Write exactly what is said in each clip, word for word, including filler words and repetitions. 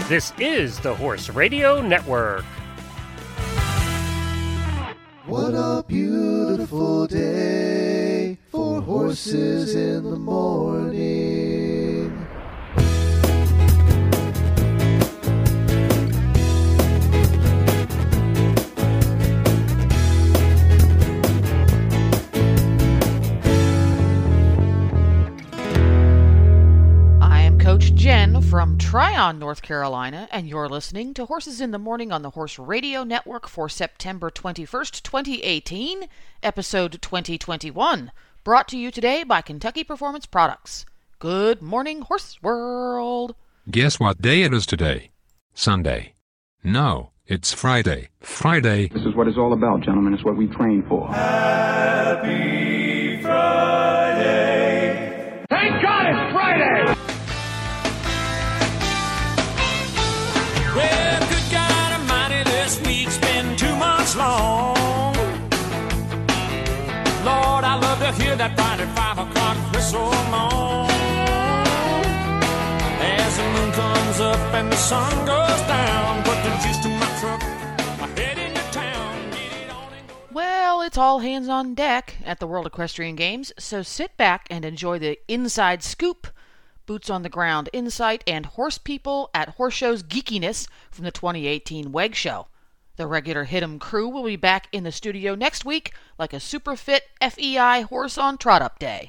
This is the Horse Radio Network. What a beautiful day for horses in the morning. Coach Jen from Tryon, North Carolina, and you're listening to Horses in the Morning on the Horse Radio Network for September twenty-first, twenty eighteen, episode twenty twenty-one, brought to you today by Kentucky Performance Products. Good morning, Horse World. Guess what day it is today? Sunday. No, it's Friday. Friday. This is what it's all about, gentlemen. It's what we train for. Happy Friday. Thank God it's Friday. Well, good God Almighty, this week's been two months long. Lord, I love to hear that Friday five o'clock whistle long. As the moon comes up and the sun goes down, put the juice to my truck, I head into town, get it on and go. Well, it's all hands on deck at the World Equestrian Games, so sit back and enjoy the inside scoop, boots on the ground insight, and horse people at Horse Show's geekiness from the twenty eighteen W E G Show. The regular Hit 'em crew will be back in the studio next week like a super fit F E I horse on trot up day.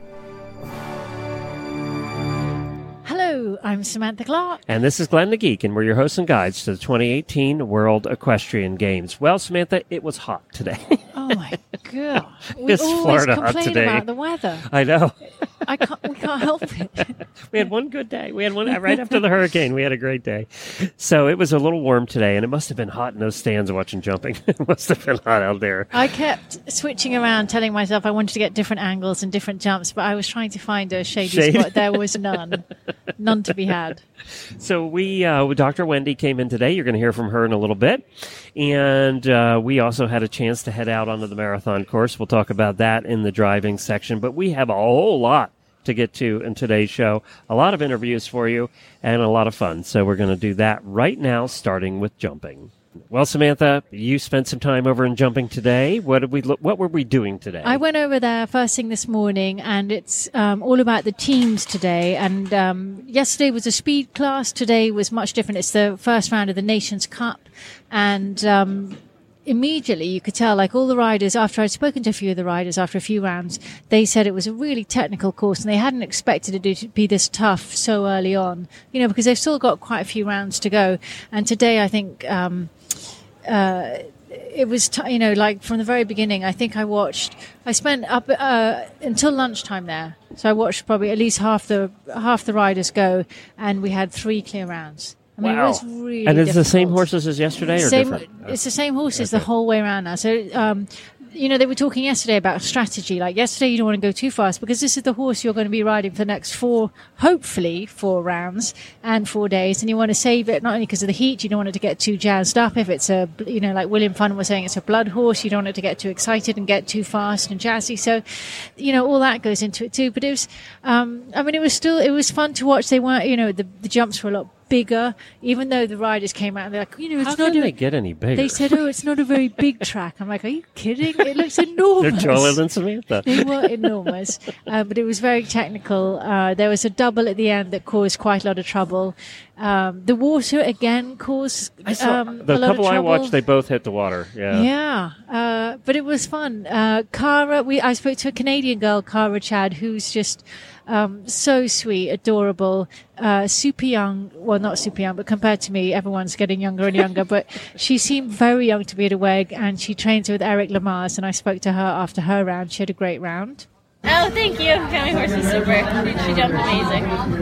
Hello, I'm Samantha Clark. And this is Glenn the Geek, and we're your hosts and guides to the twenty eighteen World Equestrian Games. Well, Samantha, it was hot today. Oh my gosh. We It's always Florida hot complain today. about the weather. I know. I can't, we can't help it. We had one good day. We had one right after the hurricane. We had a great day. So it was a little warm today, and it must have been hot in those stands watching jumping. It must have been hot out there. I kept switching around, telling myself I wanted to get different angles and different jumps, but I was trying to find a shady Shade. spot. There was none. None to be had. So we, uh, Doctor Wendy came in today. You're going to hear from her in a little bit. And uh, we also had a chance to head out onto the marathon course. We'll talk about that in the driving section. But we have a whole lot to get to in today's show. A lot of interviews for you and a lot of fun. So we're going to do that right now, starting with jumping. Well, Samantha, you spent some time over in jumping today. What did we? Lo- what were we doing today? I went over there first thing this morning, and it's um, all about the teams today. And um, yesterday was a speed class. Today was much different. It's the first round of the Nations Cup, and um, immediately you could tell, like all the riders, after I'd spoken to a few of the riders after a few rounds, they said it was a really technical course, and they hadn't expected it to be this tough so early on. You know, because they've still got quite a few rounds to go. And today, I think. Um, Uh, it was, t- you know, like from the very beginning, I think I watched, I spent up uh, until lunchtime there. So I watched probably at least half the half the riders go, and we had three clear rounds. I mean, wow. it was really And it's the same difficult. horses as yesterday or Same, different? it's the same horses Okay. the whole way around now. So, um, you know, they were talking yesterday about strategy. Like yesterday, you don't want to go too fast because this is the horse you're going to be riding for the next four, hopefully four rounds and four days. And you want to save it not only because of the heat, you don't want it to get too jazzed up. If it's a, you know, like William Fun was saying, it's a blood horse. You don't want it to get too excited and get too fast and jazzy. So, you know, all that goes into it too. But it was, um, I mean, it was still, it was fun to watch. They weren't, you know, the, the jumps were a lot bigger, even though the riders came out and they're like, you know, it's How not can a, they get any bigger? they said, oh, it's not a very big track. I'm like, are you kidding? It looks enormous. They're taller than Samantha. They were enormous, uh, but it was very technical. Uh, there was a double at the end that caused quite a lot of trouble. Um, the water again caused I saw um, the a lot couple of I trouble. watched, they both hit the water. Yeah. Yeah, uh, but it was fun. Uh, Cara, we I spoke to a Canadian girl, Cara Chad, who's just um, so sweet, adorable, uh, super young. Well, not super young, but compared to me, everyone's getting younger and younger. But she seemed very young to be at a W E G, and she trains with Eric Lamaze. And I spoke to her after her round. She had a great round. Oh, thank you. My horse is super. She jumped amazing.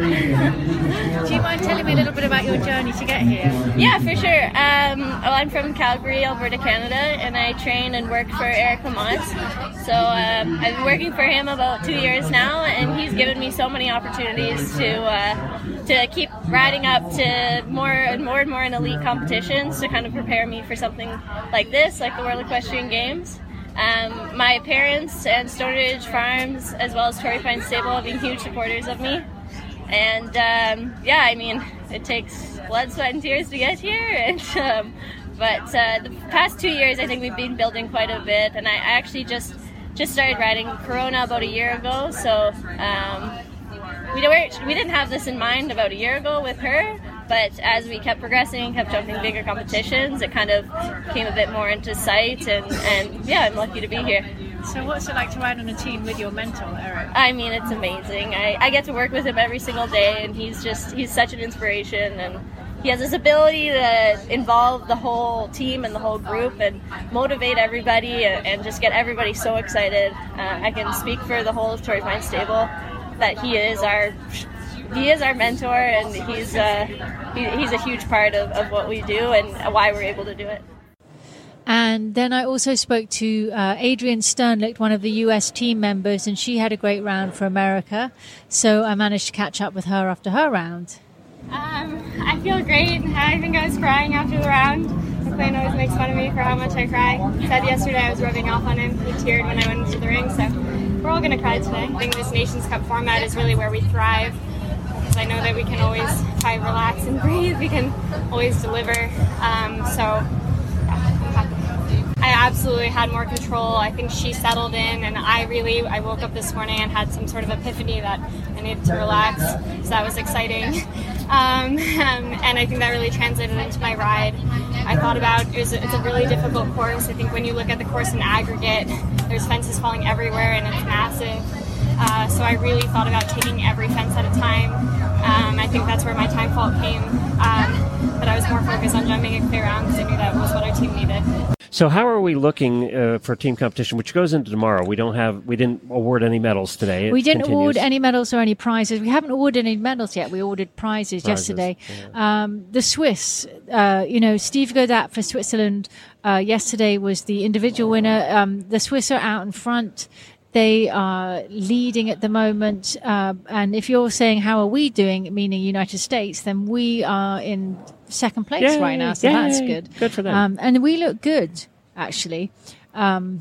Do you mind telling me a little bit about your journey to get here? Yeah, for sure. Um, well, I'm from Calgary, Alberta, Canada, and I train and work for Eric Lamaze. So um, I've been working for him about two years now, and he's given me so many opportunities to uh, to keep riding up to more and more and more in elite competitions to kind of prepare me for something like this, like the World Equestrian Games. Um, my parents and Stone Ridge Farms, as well as Torrey Pine Stable, have been huge supporters of me. And um, yeah, I mean, it takes blood, sweat, and tears to get here. And, um, but uh, the past two years, I think we've been building quite a bit. And I actually just just started riding Corona about a year ago. So um, we didn't we didn't have this in mind about a year ago with her. But as we kept progressing, kept jumping bigger competitions, it kind of came a bit more into sight. And, and yeah, I'm lucky to be here. So what's it like to ride on a team with your mentor, Eric? I mean, it's amazing. I, I get to work with him every single day, and he's just, he's such an inspiration, and he has this ability to involve the whole team and the whole group and motivate everybody and, and just get everybody so excited. Uh, I can speak for the whole Torrey Pines stable that he is our he is our mentor, and he's uh, he, he's a huge part of, of what we do and why we're able to do it. And then I also spoke to uh, Adrienne Sternlicht, one of the U S team members, and she had a great round for America. So I managed to catch up with her after her round. Um, I feel great. I think I was crying after the round. McLean always makes fun of me for how much I cry. He said yesterday I was rubbing off on him. He teared when I went into the ring, so we're all going to cry today. I think this Nations Cup format is really where we thrive, because I know that we can always try to relax and breathe. We can always deliver. Um, so... I absolutely had more control. I think she settled in, and I really, I woke up this morning and had some sort of epiphany that I needed to relax, so that was exciting. Um, and I think that really translated into my ride. I thought about, it was, it's a really difficult course. I think when you look at the course in aggregate, there's fences falling everywhere, and it's massive. Uh, so I really thought about taking every fence at a time. Um, I think that's where my time fault came. Um, but I was more focused on jumping a clear round because I knew that was what our team needed. So how are we looking uh, for team competition, which goes into tomorrow? We don't have, we didn't award any medals today. It we didn't continues. award any medals or any prizes. We haven't awarded any medals yet. We ordered prizes, prizes yesterday. Yeah. Um, the Swiss, uh, you know, Steve Godat for Switzerland uh, yesterday was the individual winner. Um, the Swiss are out in front. They are leading at the moment. Uh, and if you're saying, how are we doing, meaning United States, then we are in second place Yay. right now. So Yay. that's good. Good for them. Um, and we look good, actually. Um,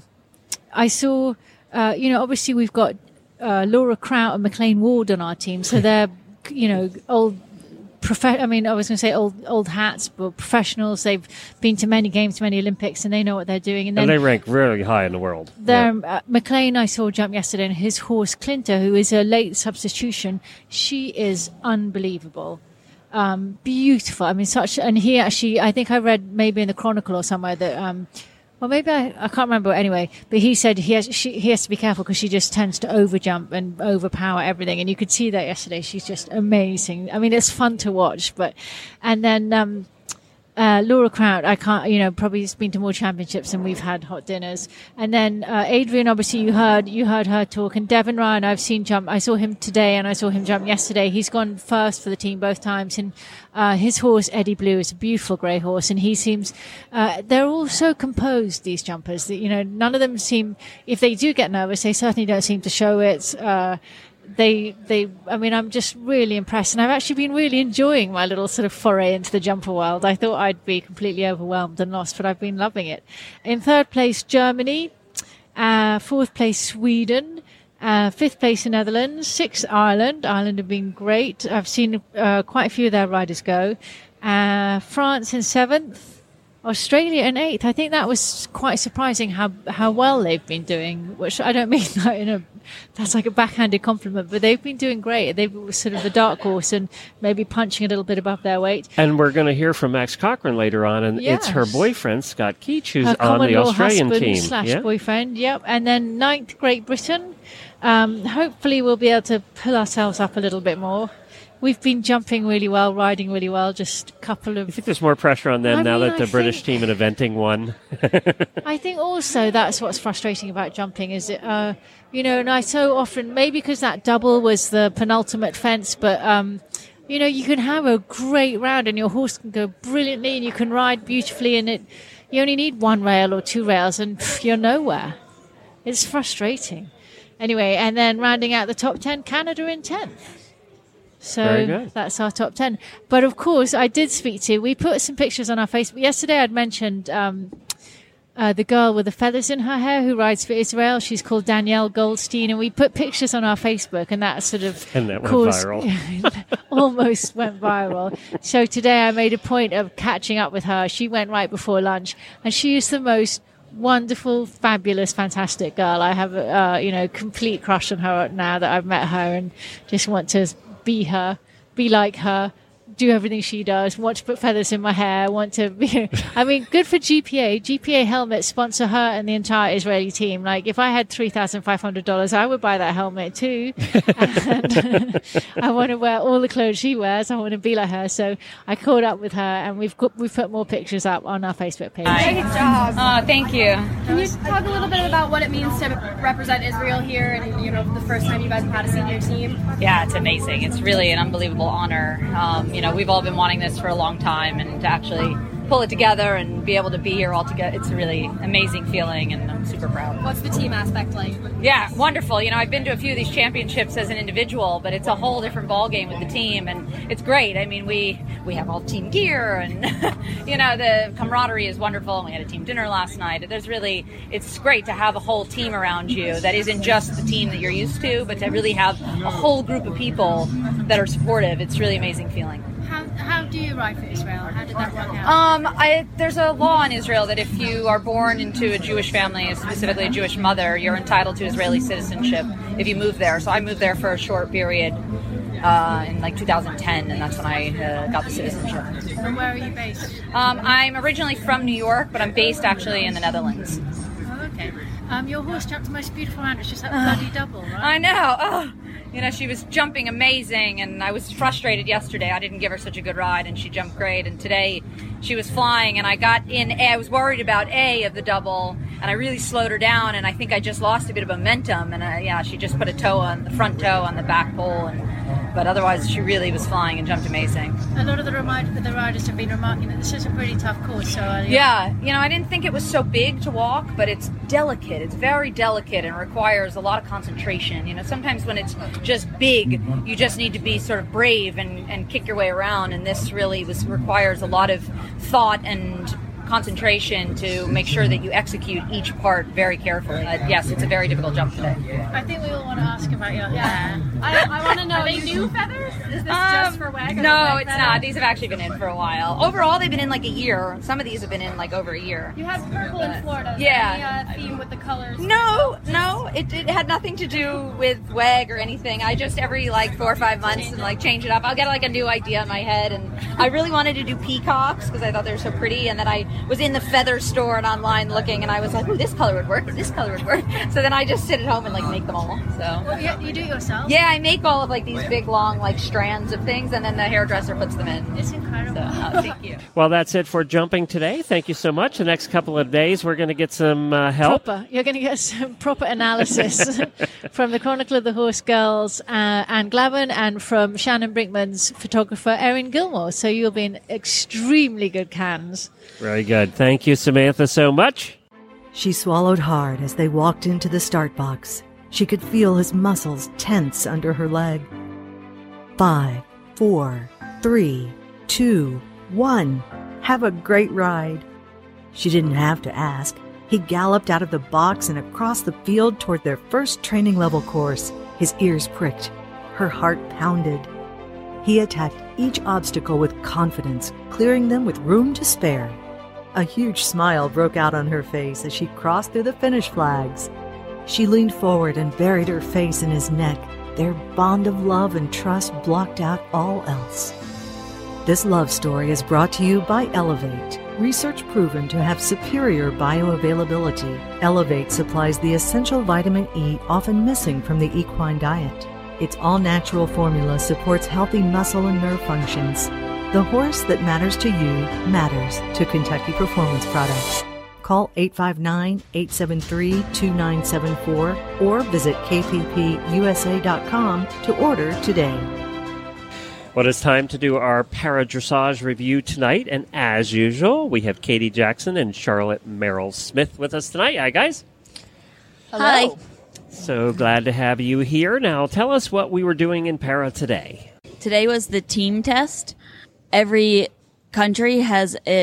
I saw, uh, you know, obviously we've got uh, Laura Kraut and McLean Ward on our team. So they're, you know, old... Profe- I mean, I was going to say old old hats, but professionals. They've been to many games, many Olympics, and they know what they're doing. And, then and they rank really high in the world. Yeah. Uh, McLean, I saw jump yesterday, and his horse Clinter, who is a late substitution, she is unbelievable. Um, beautiful. I mean, such, and he actually, I think I read maybe in the Chronicle or somewhere that, um, well, maybe I, I can't remember anyway, but he said he has, she, he has to be careful because she just tends to overjump and overpower everything. And you could see that yesterday. She's just amazing. I mean, it's fun to watch, but, and then, um, Uh, Laura Kraut, I can't, you know, probably has been to more championships and we've had hot dinners. And then, uh, Adrienne, obviously you heard, you heard her talk, and Devon Ryan, I've seen jump. I saw him today and I saw him jump yesterday. He's gone first for the team both times. And, uh, his horse, Eddie Blue, is a beautiful grey horse. And he seems, uh, they're all so composed, these jumpers, that, you know, none of them seem, if they do get nervous, they certainly don't seem to show it. Uh, They, they, I mean, I'm just really impressed. And I've actually been really enjoying my little sort of foray into the jumper world. I thought I'd be completely overwhelmed and lost, but I've been loving it. In third place, Germany. Uh, fourth place, Sweden. Uh, fifth place, the Netherlands. Sixth, Ireland. Ireland have been great. I've seen uh, quite a few of their riders go. Uh, France in seventh. Australia in eighth. I think that was quite surprising how how well they've been doing, which I don't mean that in a, that's like a backhanded compliment, but they've been doing great. They were sort of the dark horse and maybe punching a little bit above their weight. And we're going to hear from Max Cochran later on, and yes. it's her boyfriend, Scott Keach, who's her on the Australian husband team. slash yeah. boyfriend, yep. And then ninth, Great Britain. Um, hopefully we'll be able to pull ourselves up a little bit more. We've been jumping really well, riding really well, just a couple of... I think there's more pressure on them I now mean, that the I British think, team in eventing won. I think also that's what's frustrating about jumping is, it, uh, you know, and I so often, maybe because that double was the penultimate fence, but, um, you know, you can have a great round and your horse can go brilliantly and you can ride beautifully and it, you only need one rail or two rails and pff, you're nowhere. It's frustrating. Anyway, and then rounding out the top ten, Canada in tenth. So that's our top ten. But of course, I did speak to, we put some pictures on our Facebook. Yesterday I'd mentioned um, uh, the girl with the feathers in her hair who rides for Israel. She's called Danielle Goldstein, and we put pictures on our Facebook, and that sort of and that went caused, viral. almost went viral. So today I made a point of catching up with her. She went right before lunch, and she is the most wonderful, fabulous, fantastic girl. I have a uh, you know complete crush on her now that I've met her, and just want to be her, be like her, do everything she does, want to put feathers in my hair, want to be, I mean, good for G P A. G P A helmets sponsor her and the entire Israeli team. Like, if I had three thousand five hundred dollars, I would buy that helmet too. And I want to wear all the clothes she wears. I want to be like her. So I caught up with her, and we've got, we've put more pictures up on our Facebook page. Great job. Oh, thank you. Can you talk a little bit about what it means to represent Israel here, and, you know, the first time you guys have had a senior team? Yeah, it's amazing. It's really an unbelievable honor. Um, you know, we've all been wanting this for a long time, and to actually pull it together and be able to be here all together, it's a really amazing feeling, and I'm super proud. What's the team aspect like? Yeah, wonderful. You know, I've been to a few of these championships as an individual, but it's a whole different ball game with the team, and it's great. I mean, we we have all team gear, and you know, the camaraderie is wonderful. And we had a team dinner last night. There's really, it's great to have a whole team around you that isn't just the team that you're used to, but to really have a whole group of people that are supportive. It's really amazing feeling. How, how do you ride for Israel? How did that work out? Um, I, there's a law in Israel that if you are born into a Jewish family, specifically a Jewish mother, you're entitled to Israeli citizenship if you move there. So I moved there for a short period uh, in like two thousand ten, and that's when I uh, got the citizenship. And where are you based? Um, I'm originally from New York, but I'm based actually in the Netherlands. Oh, okay. Um, your horse jumped the most beautiful round. It's just like a bloody double, right? I know. Oh. You know, she was jumping amazing, and I was frustrated yesterday. I didn't give her such a good ride, and she jumped great. And today she was flying, and I got in A. I was worried about A of the double, and I really slowed her down, and I think I just lost a bit of momentum. And uh, yeah, she just put a toe on the front toe on the back pole, and but otherwise she really was flying and jumped amazing. A lot of the, remind, the riders have been remarking that this is a pretty tough course. So uh, yeah, you know, I didn't think it was so big to walk, but it's delicate. It's very delicate and requires a lot of concentration. You know, sometimes when it's just big, you just need to be sort of brave and, and kick your way around, and this really was requires a lot of thought and concentration to make sure that you execute each part very carefully. Uh, yes, it's a very difficult jump today. I think we all want to ask about your hair. I, I want to know, are they new feathers? Is this um, just for WAG? No, it's not. These have actually been in for a while. Overall, they've been in like a year. Some of these have been in like over a year. You had purple in Florida. Yeah. Any uh, theme with the colors? No, no. It, it had nothing to do with WAG or anything. I just every like four or five months and like change it up. I'll get like a new idea in my head, and I really wanted to do peacocks because I thought they were so pretty, and then I was in the feather store and online looking, and I was like, "Ooh, this color would work. This color would work." So then I just sit at home and like make them all. So well, yeah, you do it yourself? Yeah, I make all of like these big long like strands of things, and then the hairdresser puts them in. It's incredible. So, uh, thank you. Well, that's it for jumping today. Thank you so much. The next couple of days, we're going to get some uh, help. Proper. You're going to get some proper analysis from the Chronicle of the Horse Girls, uh, Anne Glavin, and from Shannon Brinkman's photographer, Erin Gilmore. So you'll be in extremely good hands. Very good. Thank you, Samantha, so much. She swallowed hard as they walked into the start box. She could feel his muscles tense under her leg. Five, four, three, two, one. Have a great ride. She didn't have to ask. He galloped out of the box and across the field toward their first training level course. His ears pricked. Her heart pounded. He attacked each obstacle with confidence, clearing them with room to spare. A huge smile broke out on her face as she crossed through the finish flags. She leaned forward and buried her face in his neck. Their bond of love and trust blocked out all else. This love story is brought to you by Elevate. Research proven to have superior bioavailability. Elevate supplies the essential vitamin E often missing from the equine diet. Its all-natural formula supports healthy muscle and nerve functions. The horse that matters to you matters to Kentucky Performance Products. Call eight five nine, eight seven three, two nine seven four or visit k p p u s a dot com to order today. Well, it's time to do our para-dressage review tonight, and as usual, we have Katie Jackson and Charlotte Merrill Smith with us tonight. Hi, guys. Hello. Hi. So glad to have you here. Now, tell us what we were doing in para today. Today was the team test. Every country has a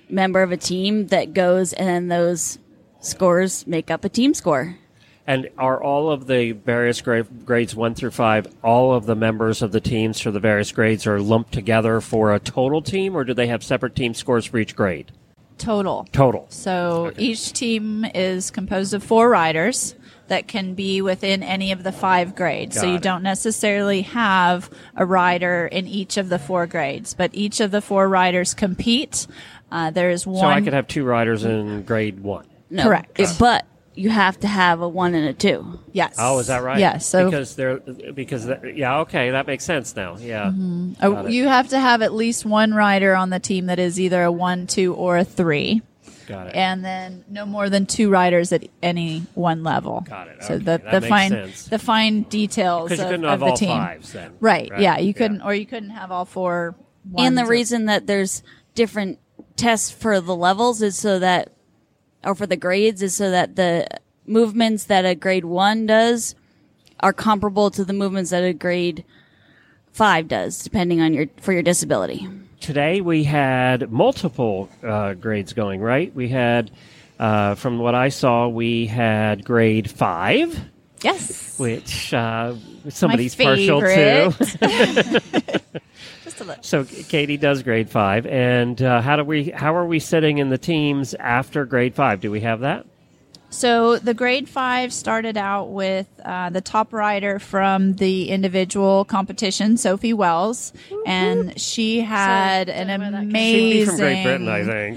member of a team that goes, and then those scores make up a team score. And are all of the various gra- grades one through five, all of the members of the teams for the various grades are lumped together for a total team, or do they have separate team scores for each grade? Total. Total. So each team is composed of four riders that can be within any of the five grades. Got so you it. don't necessarily have a rider in each of the four grades, but each of the four riders compete. Uh, there's one. So I could have two riders in grade one. No, Correct. it- but you have to have a one and a two. Yes. Oh, is that right? Yes. So because they're because that, yeah, okay, that makes sense now. Yeah. Mhm. Got Oh, it. you have to have at least one rider on the team that is either a one, two, or a three. Got it. And then no more than two riders at any one level. Got it. So Okay, the that the makes fine sense. the fine details Because you of, couldn't of have the all team. fives then. Right. Right, Yeah. You yeah. couldn't, or you couldn't have all four. And the ones or- reason that there's different tests for the levels is so that, or for the grades, is so that the movements that a grade one does are comparable to the movements that a grade five does, depending on your, for your disability. Today we had multiple uh, grades going, right? We had, uh, from what I saw, we had grade five. Yes. Which uh, somebody's My partial favorite. to. Just a little. So Katie does grade five, and uh, how do we? How are we sitting in the teams after grade five? Do we have that? So the grade five started out with uh, the top rider from the individual competition, Sophie Wells, and she had an amazing. She'd be from Great Britain,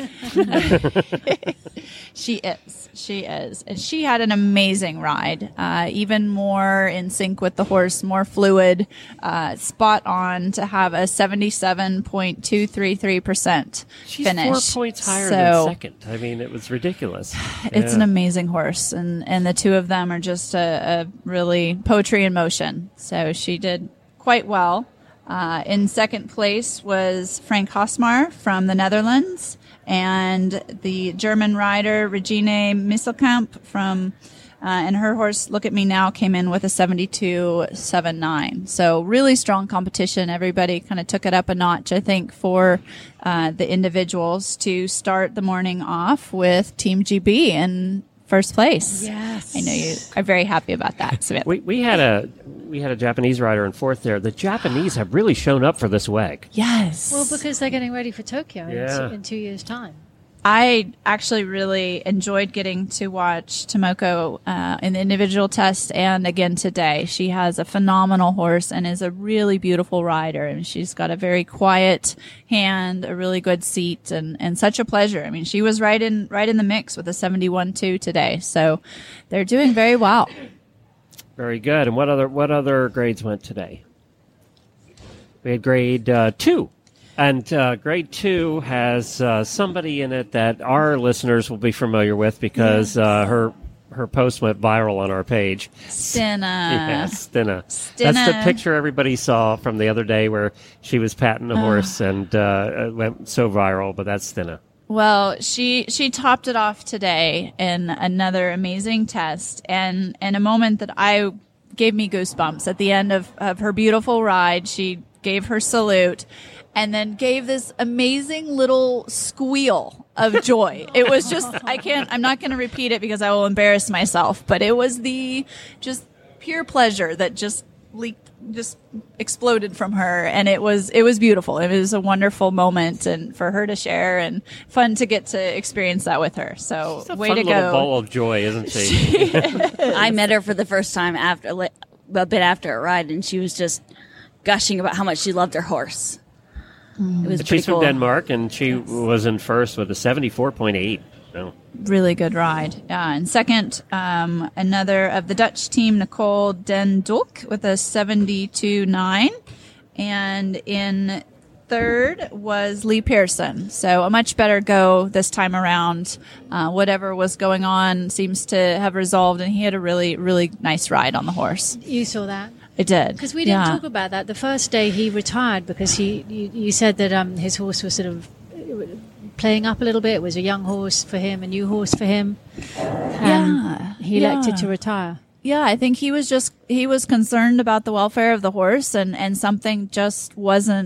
I think. She is. She is. And she had an amazing ride, uh, even more in sync with the horse, more fluid, uh, spot on to have a seventy-seven point two three three percent She's finish. four points higher so than second. I mean, it was ridiculous. It's Yeah. an amazing horse, and, and the two of them are just a, a really poetry in motion. So she did quite well. Uh, in second place was Frank Hosmar from the Netherlands, and the German rider Regine Misselkamp from, uh, and her horse Look at Me Now came in with a seventy-two seventy-nine. So really strong competition. Everybody kind of took it up a notch, I think, for uh, the individuals to start the morning off with Team G B in first place. Yes. I know you are very happy about that, Samantha. We we had a we had a Japanese rider in fourth there. The Japanese have really shown up for this W E G. Yes. Well, because they're getting ready for Tokyo in Yeah. two- in two years' time. I actually really enjoyed getting to watch Tomoko uh, in the individual test and again today. She has a phenomenal horse and is a really beautiful rider, and she's got a very quiet hand, a really good seat, and, and such a pleasure. I mean, she was right in right in the mix with a seventy-one two today, so they're doing very well. Very good. And what other what other grades went today? We had grade uh, two. And uh, grade two has uh, somebody in it that our listeners will be familiar with because uh, her her post went viral on our page. Stina. Yeah, Stina. Stina. That's the picture everybody saw from the other day where she was patting a Ah. horse and uh, it went so viral, but that's Stina. Well, she she topped it off today in another amazing test, and in a moment that I gave me goosebumps at the end of, of her beautiful ride. She gave her salute and then gave this amazing little squeal of joy. It was just, I can't, I'm not going to repeat it because I will embarrass myself, but it was the just pure pleasure that just leaked, just exploded from her. And it was, it was beautiful. It was a wonderful moment and for her to share and fun to get to experience that with her. So She's a way fun to little go. ball of joy, isn't she? I met her for the first time after li- a bit after a ride, and she was just gushing about how much she loved her horse. It was She's pretty from cool. Denmark, and she was in first with a seventy-four point eight. Oh. Really good ride. Uh, and second, um, another of the Dutch team, Nicole Den Dulk, with a seventy-two nine. And in third was Lee Pearson. So a much better go this time around. Uh, whatever was going on seems to have resolved, and he had a really, really nice ride on the horse. You saw that? It did. Because we didn't Yeah. talk about that. The first day he retired because he, you, you said that um, his horse was sort of playing up a little bit. It was a young horse for him, a new horse for him. Yeah. He yeah. elected to retire. Yeah, I think he was just he was concerned about the welfare of the horse, and and something just wasn't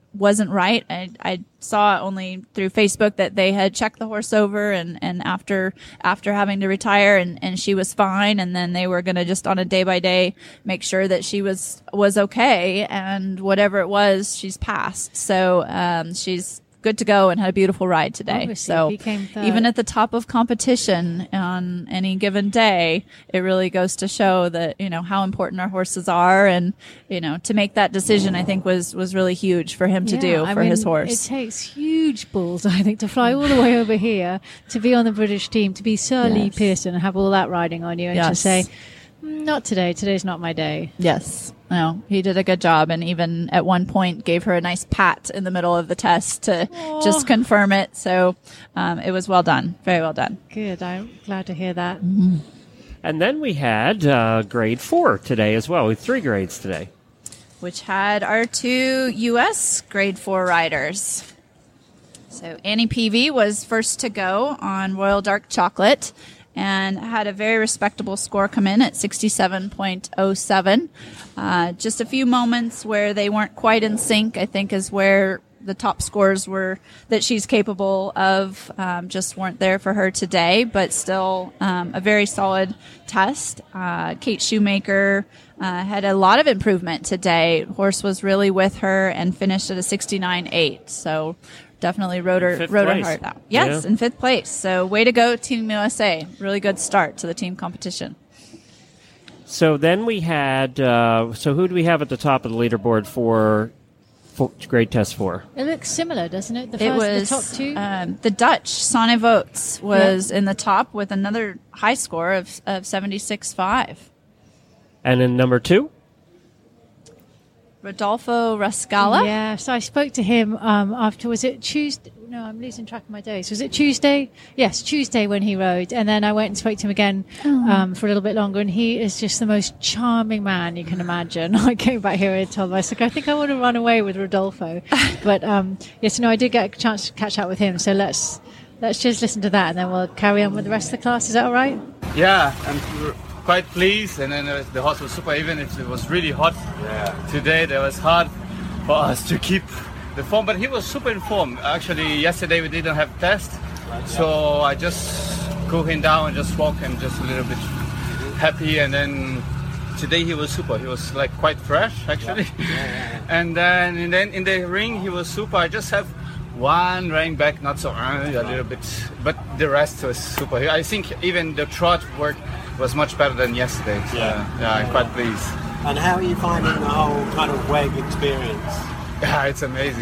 wasn't right. I, I saw only through Facebook that they had checked the horse over and, and after, after having to retire and, and she was fine. And then they were going to just on a day by day make sure that she was, was okay. And whatever it was, she's passed. So, um, she's good to go and had a beautiful ride today. Obviously, so he came third. Even at the top of competition on any given day, it really goes to show that, you know, how important our horses are. And, you know, to make that decision, I think was, was really huge for him to Yeah, do I for mean, his horse. It takes huge balls, I think, to fly all the way over here, to be on the British team, to be Sir Lee Yes. Pearson and have all that riding on you and to Yes. say, "Mm, not today, today's not my day." Yes. No, he did a good job and even at one point gave her a nice pat in the middle of the test to Aw. just confirm it. So um, it was well done. Very well done. Good, I'm glad to hear that. And then we had uh, grade four today as well. We had three grades today. Which had our two U S grade four riders. So Annie Peavy was first to go on Royal Dark Chocolate and had a very respectable score come in at sixty-seven point oh seven. Uh, just a few moments where they weren't quite in sync, I think, is where the top scores were that she's capable of, um, just weren't there for her today, but still um, a very solid test. Uh, Kate Shoemaker uh, had a lot of improvement today. Horse was really with her and finished at a sixty-nine point eight. So definitely rode her, Fifth rode her place. heart out. Yes, Yeah. in fifth place. So way to go, Team U S A. Really good start to the team competition. So then we had, uh, so who do we have at the top of the leaderboard for, for grade test four? It looks similar, doesn't it? The It first, was the top two. Um, the Dutch, Sonne Votes, was in the top with another high score of, of seventy-six point five. And then number two? Rodolfo Rascala. Yeah, so I spoke to him um, after, was it Tuesday? No, I'm losing track of my days. Was it Tuesday? Yes, Tuesday when he rode. And then I went and spoke to him again Oh. um, for a little bit longer. And he is just the most charming man you can imagine. I came back here and told him, I was like, I think I want to run away with Rodolfo. But um, yes, no, I did get a chance to catch up with him. So let's let's just listen to that and then we'll carry on with the rest of the class. Is that all right? Yeah, I'm quite pleased, and then uh, the horse was super. Even if it was really hot today, that was hard for us to keep the form. But he was super in form. Actually, yesterday we didn't have test, so I just cool him down and just walk and just a little bit happy. And then today he was super. He was like quite fresh actually. And then and then in the ring he was super. I just have one rein back, not so uh, a little bit, but the rest was super. I think even the trot work was much better than yesterday. So, Yeah. yeah, I'm quite pleased. And how are you finding the whole kind of W E G experience? Yeah, it's amazing.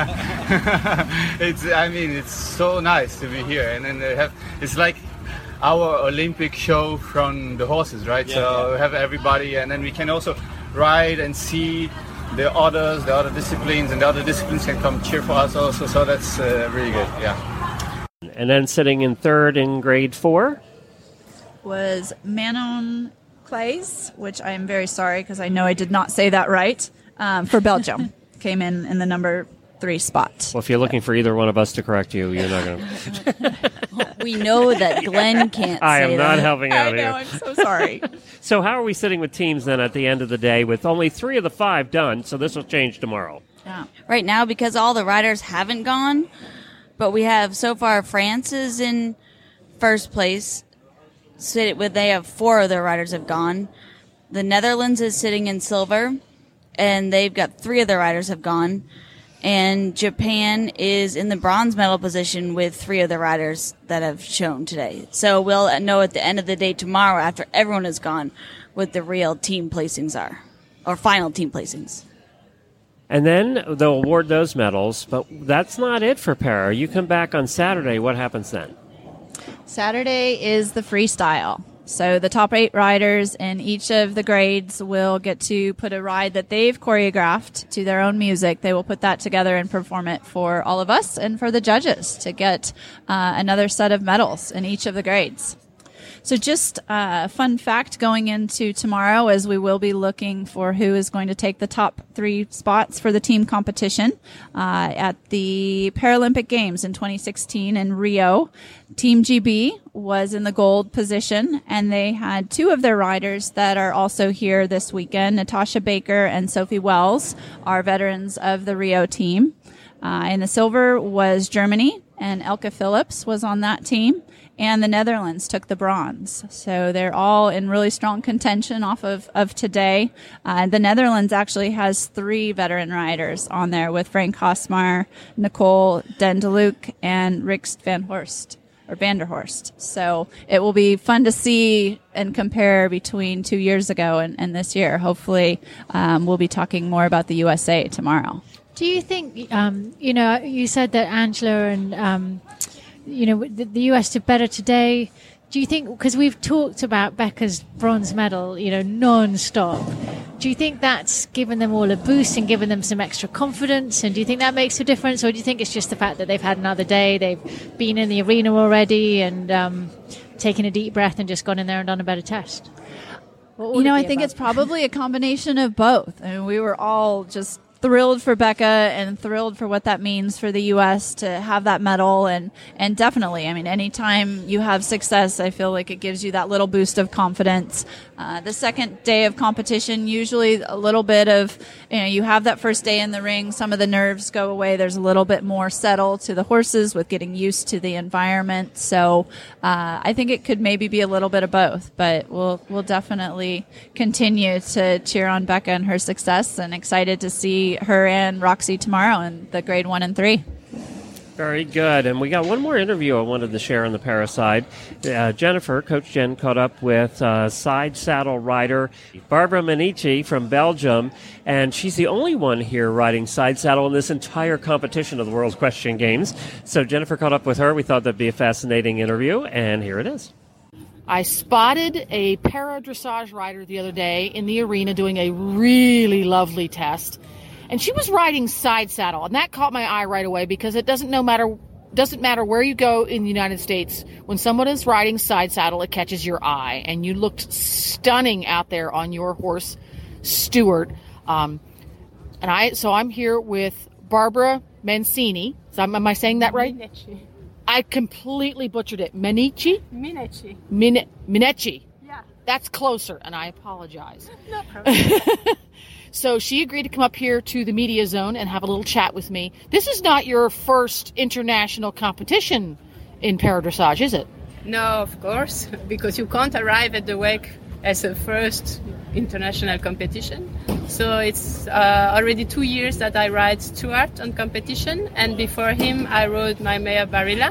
Yeah, it's. I mean, it's so nice to be here, and then they have. It's like our Olympic show from the horses, right? Yeah, so yeah. we have everybody, and then we can also ride and see the others, the other disciplines, and the other disciplines can come cheer for us also. So that's uh, really good. Yeah. And then sitting in third in grade four? Was Manon Clays, which I am very sorry because I know I did not say that right, um, for Belgium. Came in in the number three spot. Well, if you're looking for either one of us to correct you, you're not going to. We know that Glenn can't I say am not that. helping out I know, here. I'm so sorry. So how are we sitting with teams then at the end of the day with only three of the five done? So this will change tomorrow. Yeah. Right now, because all the riders haven't gone, but we have so far France is in first place. Sit with they have four of their riders have gone. The Netherlands is sitting in silver, and they've got three of their riders have gone. And Japan is in the bronze medal position with three of the riders that have shown today. So we'll know at the end of the day tomorrow, after everyone is gone, what the real team placings are, or final team placings. And then they'll award those medals, but that's not it for para. You come back on Saturday, what happens then? Saturday is the freestyle. So the top eight riders in each of the grades will get to put a ride that they've choreographed to their own music. They will put that together and perform it for all of us and for the judges to get uh, another set of medals in each of the grades. So just uh, a fun fact going into tomorrow is we will be looking for who is going to take the top three spots for the team competition uh, at the Paralympic Games in twenty sixteen in Rio. Team G B was in the gold position, and they had two of their riders that are also here this weekend. Natasha Baker and Sophie Wells are veterans of the Rio team. Uh, and the silver was Germany, and Elke Phillips was on that team. And the Netherlands took the bronze. So they're all in really strong contention off of, of today. Uh, the Netherlands actually has three veteran riders on there with Frank Hosmar, Nicole Dendeluc, and Rix van Horst, or Vanderhorst. So it will be fun to see and compare between two years ago and, and this year. Hopefully um, we'll be talking more about the U S A tomorrow. Do you think, um, you know, you said that Angela and... Um, you know, the, the U S did better today. Do you think, because we've talked about Becca's bronze medal, you know, non-stop, do you think that's given them all a boost and given them some extra confidence? And do you think that makes a difference? Or do you think it's just the fact that they've had another day, they've been in the arena already and um, taken a deep breath and just gone in there and done a better test? You know, I think about? It's probably a combination of both. I mean, we were all just thrilled for Becca and thrilled for what that means for the U S to have that medal. And, and definitely, I mean, anytime you have success, I feel like it gives you that little boost of confidence. Uh, the second day of competition, usually a little bit of, you know, you have that first day in the ring, some of the nerves go away. There's a little bit more settle to the horses with getting used to the environment. So, uh, I think it could maybe be a little bit of both, but we'll, we'll definitely continue to cheer on Becca and her success, and excited to see her and Roxy tomorrow in the grade one and three. Very good. And we got one more interview I wanted to share on the para side. Uh, Jennifer, Coach Jen, caught up with uh, side saddle rider Barbara Menici from Belgium, and she's the only one here riding side saddle in this entire competition of the World Equestrian Games. So Jennifer caught up with her. We thought that'd be a fascinating interview, and here it is. I spotted a para dressage rider the other day in the arena doing a really lovely test. And she was riding side saddle, and that caught my eye right away because it doesn't no matter doesn't matter where you go in the United States. When someone is riding side saddle, it catches your eye, and you looked stunning out there on your horse, Stuart. Um, and I so I'm here with Barbara Mancini. So am, am I saying that right? Mineci. I completely butchered it. Menici? Mineci. Min- Mineci. Yeah. That's closer, and I apologize. No problem. So she agreed to come up here to the media zone and have a little chat with me. This is not your first international competition in para dressage, is it? No, of course, because you can't arrive at the W E C as a first international competition. So it's uh, already two years that I ride Stuart on competition, and before him I rode my mare Barilla,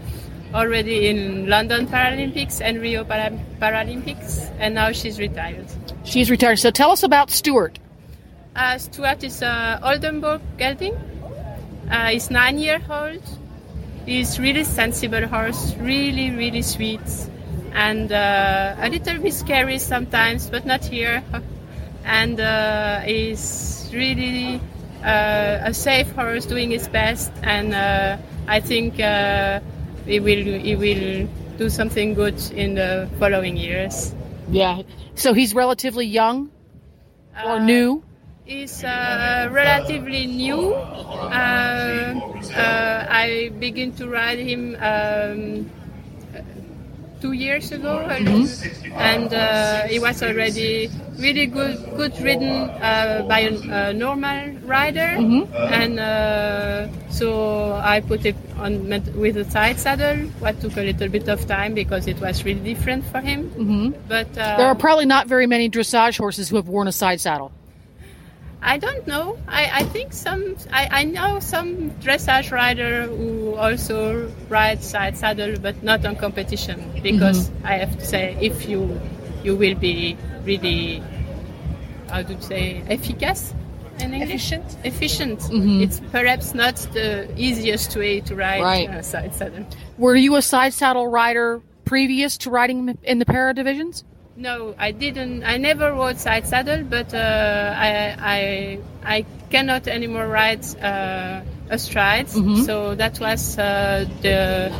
already in London Paralympics and Rio Para- Paralympics, and now she's retired. She's retired. So tell us about Stuart. Uh, Stuart is uh, Oldenburg gelding. Uh, he's nine years old. He's really sensible horse, really, really sweet, and uh, a little bit scary sometimes, but not here. And uh, he's really uh, a safe horse, doing his best, and uh, I think uh, he will he will do something good in the following years. Yeah. So he's relatively young or uh, new? He's uh, relatively new. Uh, uh, I began to ride him um, two years ago, mm-hmm. and uh, he was already really good, good ridden uh, by a, a normal rider, mm-hmm. and uh, so I put it on with a side saddle. What took a little bit of time because it was really different for him. Mm-hmm. But uh, there are probably not very many dressage horses who have worn a side saddle. I don't know. I, I think some. I, I know some dressage rider who also ride side saddle, but not on competition. Because mm-hmm. I have to say, if you you will be really, how to say, efficacious in English? Efficient. Efficient. Mm-hmm. It's perhaps not the easiest way to ride right. uh, side saddle. Were you a side saddle rider previous to riding in the para divisions? No, I didn't. I never rode side saddle, but uh, I, I I cannot anymore ride uh, astride. Mm-hmm. So that was uh, the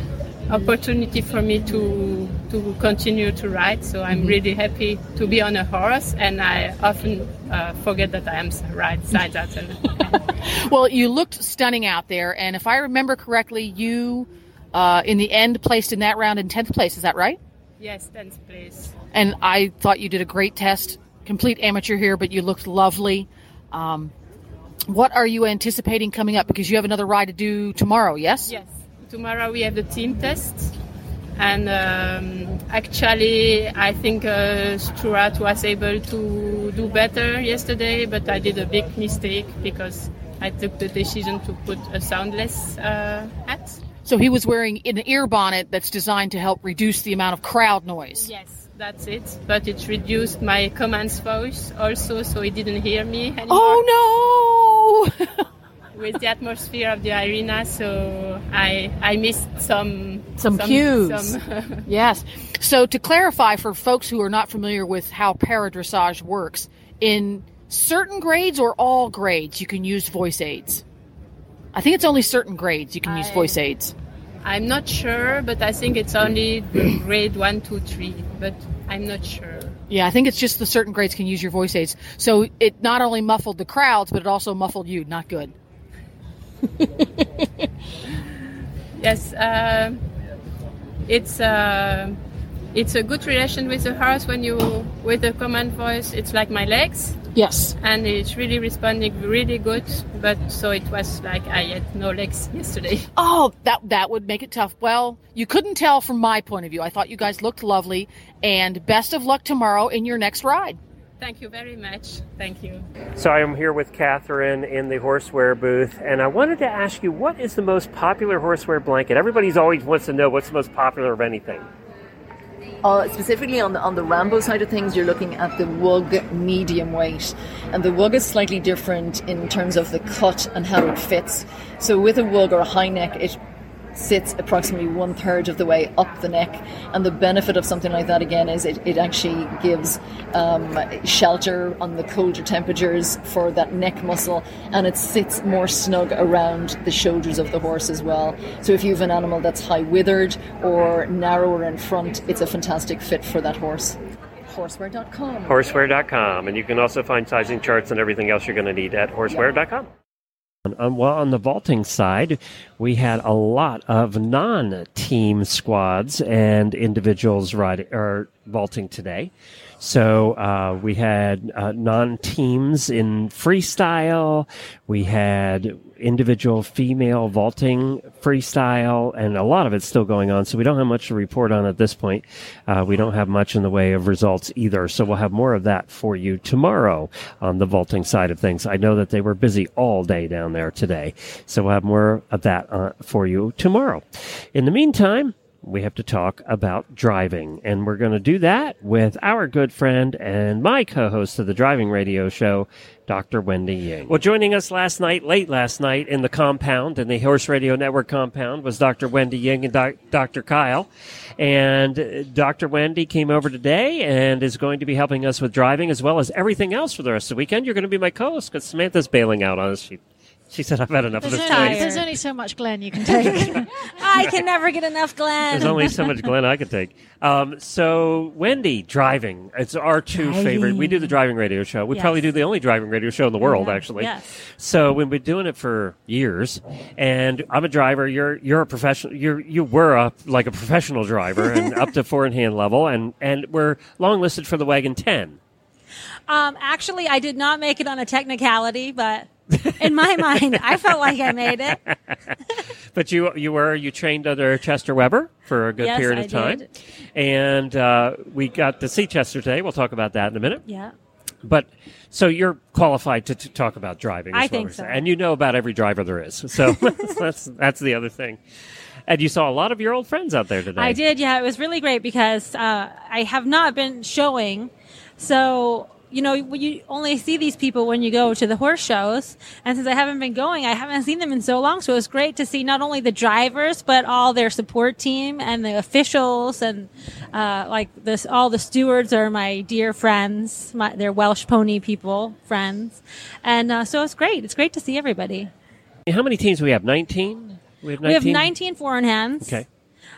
opportunity for me to to continue to ride. So I'm really happy to be on a horse, and I often uh, forget that I am ride side saddle. Well, you looked stunning out there, and if I remember correctly, you uh, in the end placed in that round in tenth place. Is that right? Yes, tenth place. And I thought you did a great test. Complete amateur here, but you looked lovely. Um, what are you anticipating coming up? Because you have another ride to do tomorrow, yes? Yes. Tomorrow we have the team test. And um, actually, I think uh, Stuart was able to do better yesterday, but I did a big mistake because I took the decision to put a soundless uh, hat. So he was wearing an ear bonnet that's designed to help reduce the amount of crowd noise. Yes, that's it. But it reduced my commands voice also, so he didn't hear me anymore. Oh, no! With the atmosphere of the arena, so I I missed some... Some, some cues. Some Yes. So to clarify for folks who are not familiar with how paradressage works, in certain grades or all grades you can use voice aids. I think it's only certain grades you can use I, voice aids. I'm not sure, but I think it's only grade one, two, three, but I'm not sure. Yeah, I think it's just the certain grades can use your voice aids. So it not only muffled the crowds, but it also muffled you. Not good. Yes, uh, it's uh, it's a good relation with the horse when you with the command voice. It's like my legs. Yes, and it's really responding really good. But so it was like I had no legs yesterday. Oh, that that would make it tough. Well, you couldn't tell from my point of view. I thought you guys looked lovely, and best of luck tomorrow in your next ride. Thank you very much. Thank you. So I am here with Catherine in the horseware booth, and I wanted to ask you, what is the most popular horseware blanket? Everybody's always wants to know what's the most popular of anything. Uh, specifically on the on the Rambo side of things, you're looking at the Wug medium weight, and the Wug is slightly different in terms of the cut and how it fits. So with a Wug or a high neck, it sits approximately one third of the way up the neck, and the benefit of something like that again is it, it actually gives um, shelter on the colder temperatures for that neck muscle, and it sits more snug around the shoulders of the horse as well. So if you have an animal that's high withered or narrower in front, it's a fantastic fit for that horse. Horseware dot com. Horseware dot com, and you can also find sizing charts and everything else you're going to need at horseware dot com. On, well, on the vaulting side, we had a lot of non-team squads and individuals riding or vaulting today. So uh, we had uh, non-teams in freestyle. We had individual female vaulting freestyle, and a lot of it's still going on. So we don't have much to report on at this point. Uh, we don't have much in the way of results either. So we'll have more of that for you tomorrow on the vaulting side of things. I know that they were busy all day down there today. So we'll have more of that uh, for you tomorrow. In the meantime, we have to talk about driving, and we're going to do that with our good friend and my co-host of the Driving Radio Show, Doctor Wendy Ying. Well, joining us last night, late last night, in the compound, in the Horse Radio Network compound, was Doctor Wendy Ying and doc- Doctor Kyle. And Doctor Wendy came over today and is going to be helping us with driving as well as everything else for the rest of the weekend. You're going to be my co-host because Samantha's bailing out on us. She She said, I've had enough there's of this only, place. There's only so much Glenn you can take. I can never get enough Glenn. There's only so much Glenn I could take. Um, so, Wendy, driving. It's our two Driving. favorite. We do the driving radio show. We Yes. probably do the only driving radio show in the world, Yeah. actually. Yes. So, we've been doing it for years. And I'm a driver. You're you're a professional. You're you were a, like a professional driver and up to four in hand level. And, and we're long listed for the Wagon ten. Um, actually, I did not make it on a technicality, but in my mind, I felt like I made it. But you you were you trained under Chester Weber for a good Yes, period I of time, did. and uh, we got to see Chester today. We'll talk about that in a minute. Yeah. But so you're qualified to, to talk about driving. is I what think we're so. saying. And you know about every driver there is. So that's that's the other thing. And you saw a lot of your old friends out there today. I did, yeah. It was really great because uh, I have not been showing. So, you know, you only see these people when you go to the horse shows. And since I haven't been going, I haven't seen them in so long. So it was great to see not only the drivers, but all their support team and the officials. And uh, like this, all the stewards are my dear friends. My, they're Welsh pony people, friends. And uh, so it's great. It's great to see everybody. How many teams do we have? nineteen? We have We have nineteen? nineteen four-in hands. Okay.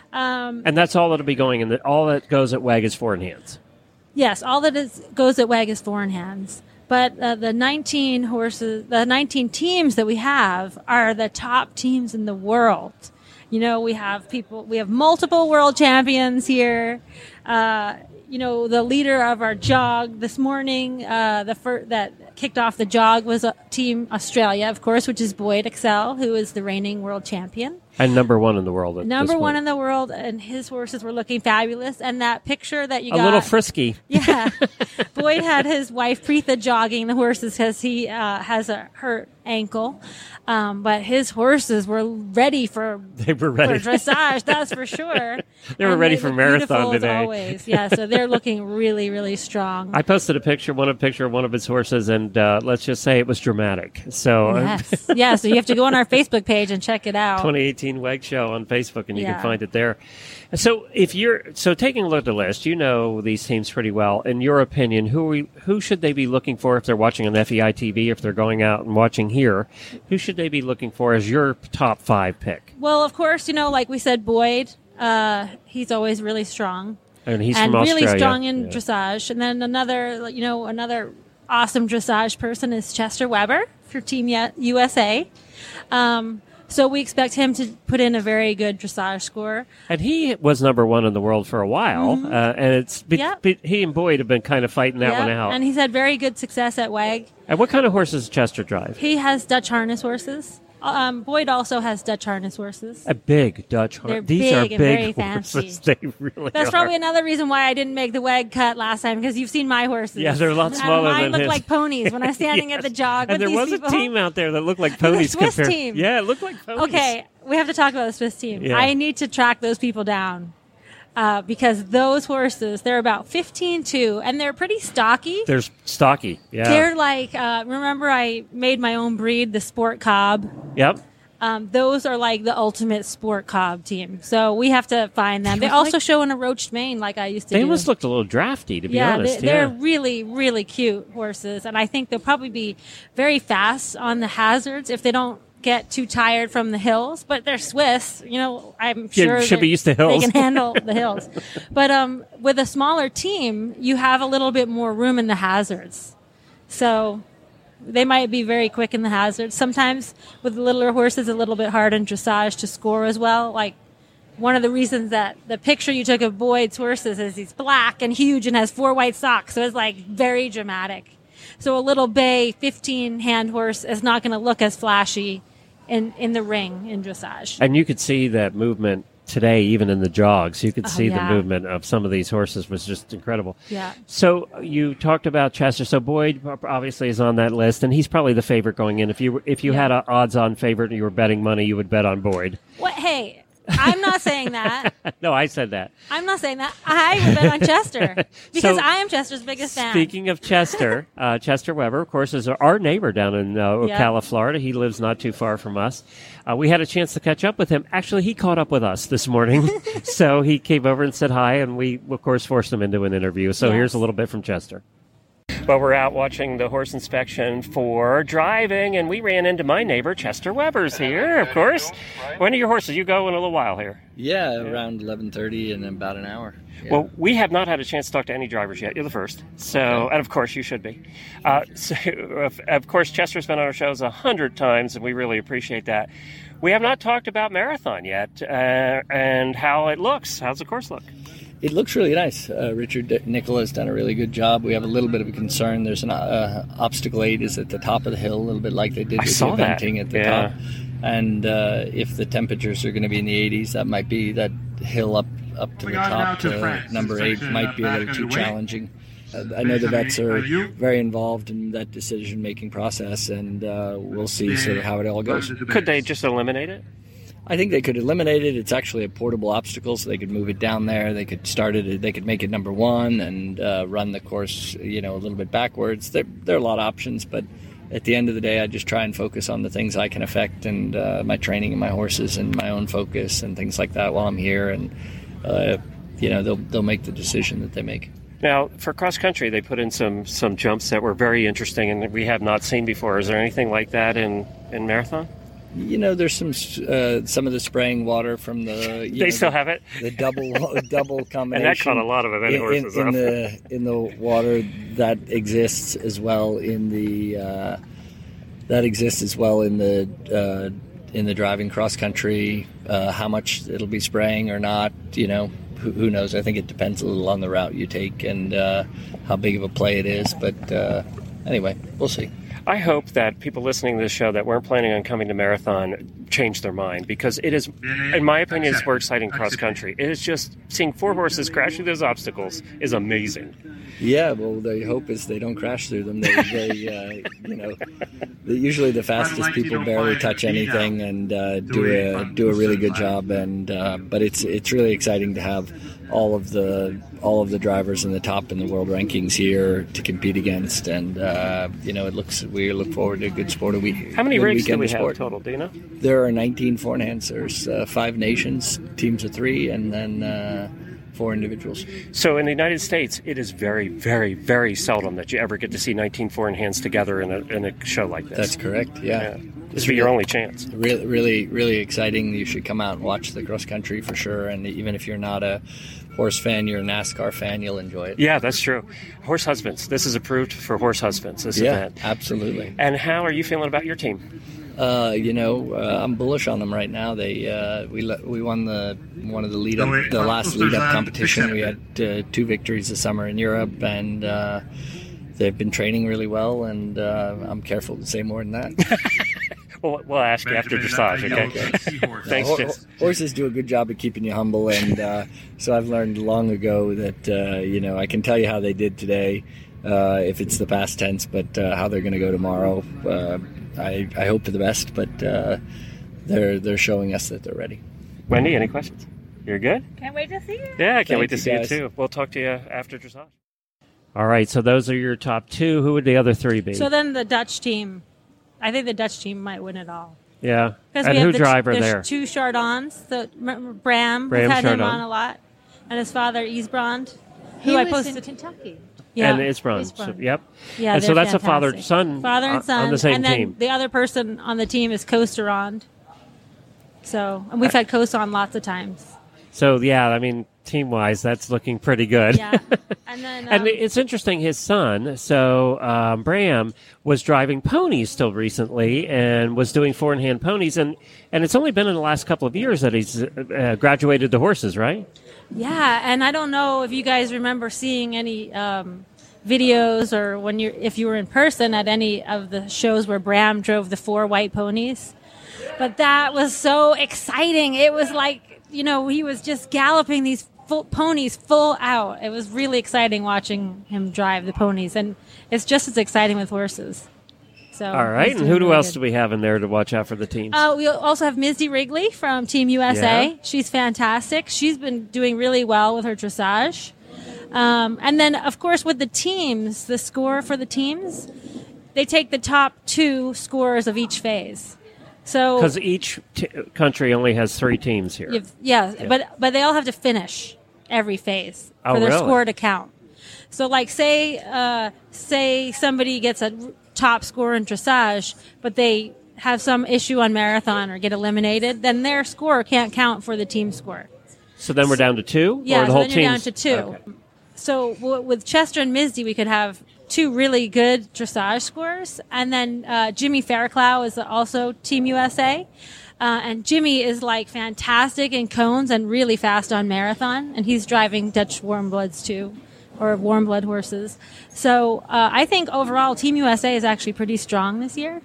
Um, And that's all that'll be going in. The, all that goes at W E G is four in hands. Yes, all that is, goes at W E G is four in hands. But uh, the nineteen horses, the nineteen teams that we have are the top teams in the world. You know, we have people, we have multiple world champions here. Uh, you know, the leader of our jog this morning, uh, the fir- that kicked off the jog was uh, Team Australia, of course, which is Boyd Excel, who is the reigning world champion. And number one in the world. At Number this one point. in the world, and his horses were looking fabulous. And that picture that you A got. little frisky. Yeah. Boyd had his wife Preetha jogging the horses because he uh, has a hurt ankle. Um, but his horses were ready for, They were ready. for dressage, that's for sure. They were And ready they for look marathon beautiful as today. always. Yeah, so they're looking really, really strong. I posted a picture, one a picture of one of his horses, and uh, let's just say it was dramatic. So, Yes. Yeah, so you have to go on our Facebook page and check it out. twenty eighteen W E G Show on Facebook, and you Yeah. can find it there. So, if you're so taking a look at the list, you know these teams pretty well. In your opinion, who we, who should they be looking for if they're watching on F E I T V? If they're going out and watching here, who should they be looking for as your top five pick? Well, of course, you know, like we said, Boyd, uh, he's always really strong. And he's and from really Australia. strong in Yeah. dressage. And then another, you know, another awesome dressage person is Chester Weber for Team U S A. Um, so we expect him to put in a very good dressage score. And he was number one in the world for a while, Mhm. uh, and it's be, Yep. be- he and Boyd have been kind of fighting that Yeah, one out. and he's had very good success at W E G. And what kind of horses does Chester drive? He has Dutch harness horses. Um, Boyd also has Dutch harness horses. A big Dutch They're horse. These big are and big very horses. fancy. They really That's are. probably another reason why I didn't make the W E G cut last time, because you've seen my horses. Yeah, they're a lot And smaller mine than look his. like ponies when I'm standing at the jog And with there these was people. a team out there that looked like ponies. Swiss compared. team. Yeah, it looked like ponies. Okay, we have to talk about the Swiss team. Yeah. I need to track those people down uh, because those horses, they're about fifteen two, and they're pretty stocky. They're stocky. Yeah. They're like, uh, remember I made my own breed, the Sport Cobb. Yep. Um, those are like the ultimate Sport Cobb team. So we have to find them. They They were also like- show in a roached mane like I used to They do. almost looked a little drafty, to be yeah, honest. They, they're yeah. really, really cute horses. And I think they'll probably be very fast on the hazards if they don't get too tired from the hills. But they're Swiss. You know, I'm Yeah, sure should that be used to hills. They can handle the hills. But um, with a smaller team, you have a little bit more room in the hazards. So they might be very quick in the hazards. Sometimes with the littler horses, a little bit hard in dressage to score as well. Like one of the reasons that the picture you took of Boyd's horses is he's black and huge and has four white socks. So it's like very dramatic. So a little bay fifteen hand horse is not going to look as flashy in, in the ring in dressage. And you could see that movement today, even in the jogs. You could Oh, see yeah. the movement of some of these horses was just incredible. Yeah. So you talked about Chester. So Boyd obviously is on that list, and he's probably the favorite going in. If you if you had an odds-on favorite and you were betting money, you would bet on Boyd. What? Hey, I'm not saying that. No, I said that. I'm not saying that. I would bet on Chester because So, I am Chester's biggest fan. Speaking of Chester, uh, Chester Weber, of course, is our neighbor down in uh, Yeah. Ocala, Florida. He lives not too far from us. Uh, we had a chance to catch up with him. Actually, he caught up with us this morning. So he came over and said hi, and we, of course, forced him into an interview. So Yes. here's a little bit from Chester. Well, we're out watching the horse inspection for driving, and we ran into my neighbor, Chester Weber's here, of course. When are your horses? You go in a little while here. Yeah, around eleven thirty in about an hour. Yeah. Well, we have not had a chance to talk to any drivers yet. You're the first. So, Okay. and of course you should be. Uh, so, of, of course, Chester's been on our shows a hundred times, and we really appreciate that. We have not talked about marathon yet, uh, and how it looks. How's the course look? It looks really nice. Uh, Richard D- Nicola has done a really good job. We have a little bit of a concern. There's an uh, obstacle aid is at the top of the hill, a little bit like they did I with saw the that. eventing at the Yeah. top. And uh, if the temperatures are going to be in the eighties, that might be that hill up up to We the are now top to to France. number eight Section might be a back little too underway. challenging. Uh, I know the vets are very involved in that decision-making process, and uh, we'll see sort of how it all goes. Could they just eliminate it? I think they could eliminate it. It's actually a portable obstacle, so they could move it down there. They could start it. They could make it number one and uh, run the course, you know, a little bit backwards. There, there are a lot of options, but at the end of the day, I just try and focus on the things I can affect and uh, my training and my horses and my own focus and things like that while I'm here. And uh, you know, they'll they'll make the decision that they make. Now, for cross country, they put in some some jumps that were very interesting and that we have not seen before. Is there anything like that in, in marathon? you know, there's some uh, some of the spraying water from the. You they know, still the, have it. The double double combination. And that caught a lot of event in, horses in, in off. the in the water that exists as well in the uh, that exists as well in the uh, in the driving cross country. Uh, how much it'll be spraying or not, you know. Who, who knows? I think it depends a little on the route you take and uh, how big of a play it is. But uh, anyway, we'll see. I hope that people listening to this show that weren't planning on coming to Marathon change their mind, because it is, in my opinion, it's more exciting cross country. It is just seeing four horses crash through those obstacles is amazing. Yeah, well, the hope is they don't crash through them. They, they uh, you know, the, usually the fastest people barely touch anything and uh, do a do a really good job. And uh, but it's it's really exciting to have all of the all of the drivers in the top in the world rankings here to compete against. And uh, you know, it looks we look forward to a good sport a week. How many good rigs do we of have sport. total? Do you know? There are nineteen four-hands. There's uh, five nations, teams of three, and then. Uh, Four individuals. So in the United States, it is very, very, very seldom that you ever get to see nineteen four-in-hands together in a in a show like this. That's correct. Yeah, yeah. This would be your only chance. Really, really, really exciting. You should come out and watch the cross country for sure. And even if you're not a horse fan, you're a NASCAR fan, you'll enjoy it. Yeah, that's true. Horse husbands. This is approved for horse husbands. This yeah, event. Absolutely. And how are you feeling about your team? Uh, you know, uh, I'm bullish on them right now. They uh, we we won the one of the lead up, the last lead up competition. We had uh, two victories this summer in Europe, and uh, they've been training really well. And uh, I'm careful to say more than that. Well, we'll ask you after dressage, okay? Thanks, Ho- Jess. Horses do a good job of keeping you humble, and uh, so I've learned long ago that uh, you know I can tell you how they did today, uh, if it's the past tense, but uh, how they're going to go tomorrow. Uh, I, I hope for the best, but uh, they're they're showing us that they're ready. Wendy, any questions? You're good? Can't wait to see you. Yeah, I can't Thank wait to you, see guys. you too. We'll talk to you after dressage. All right, so those are your top two. Who would the other three be? So then the Dutch team, I think the Dutch team might win it all. Yeah, Because and we have who the driver there's there? two Chardons. So remember Bram, Bram we've had him Chardon. on a lot, and his father Isbrand, He who I was posted in Kentucky. Yeah, And Isbrand. So, Isbrand. yep. Yeah, and so they're that's a fantastic. father-son Father and on- son, on the same and then team. the other person on the team is Coasterond. So, and we've had Coast on lots of times. So, yeah, I mean, team-wise, that's looking pretty good. Yeah. And then, um, And it's interesting, his son, so um, Bram, was driving ponies till recently and was doing four-in-hand ponies, and, and it's only been in the last couple of years that he's uh, graduated to horses, right? yeah, and I don't know if you guys remember seeing any um, videos or when you if you were in person at any of the shows where Bram drove the four white ponies. But that was so exciting. It was like, you know, he was just galloping these full ponies full out. It was really exciting watching him drive the ponies, and it's just as exciting with horses. So All right, he's and doing who do really else good. do we have in there to watch out for the teams? Uh, we also have Mizzy Wrigley from Team U S A. Yeah. She's fantastic. She's been doing really well with her dressage. Um, and then, of course, with the teams, the score for the teams, they take the top two scorers of each phase. So Because each t- country only has three teams here. You've, yeah, Yeah. but but they all have to finish every phase Oh, for their really? score to count. So, like, say uh, say somebody gets a top score in dressage, but they have some issue on marathon or get eliminated, then their score can't count for the team score. So then we're down to two? Yeah, or the so whole then you're down team's- to two. Okay. So w- with Chester and Mizzy, we could have two really good dressage scores, and then uh, Jimmy Fairclough is also Team U S A. Uh, and Jimmy is like fantastic in cones and really fast on marathon, and he's driving Dutch warm bloods too, or warm blood horses. So uh, I think overall Team U S A is actually pretty strong this year.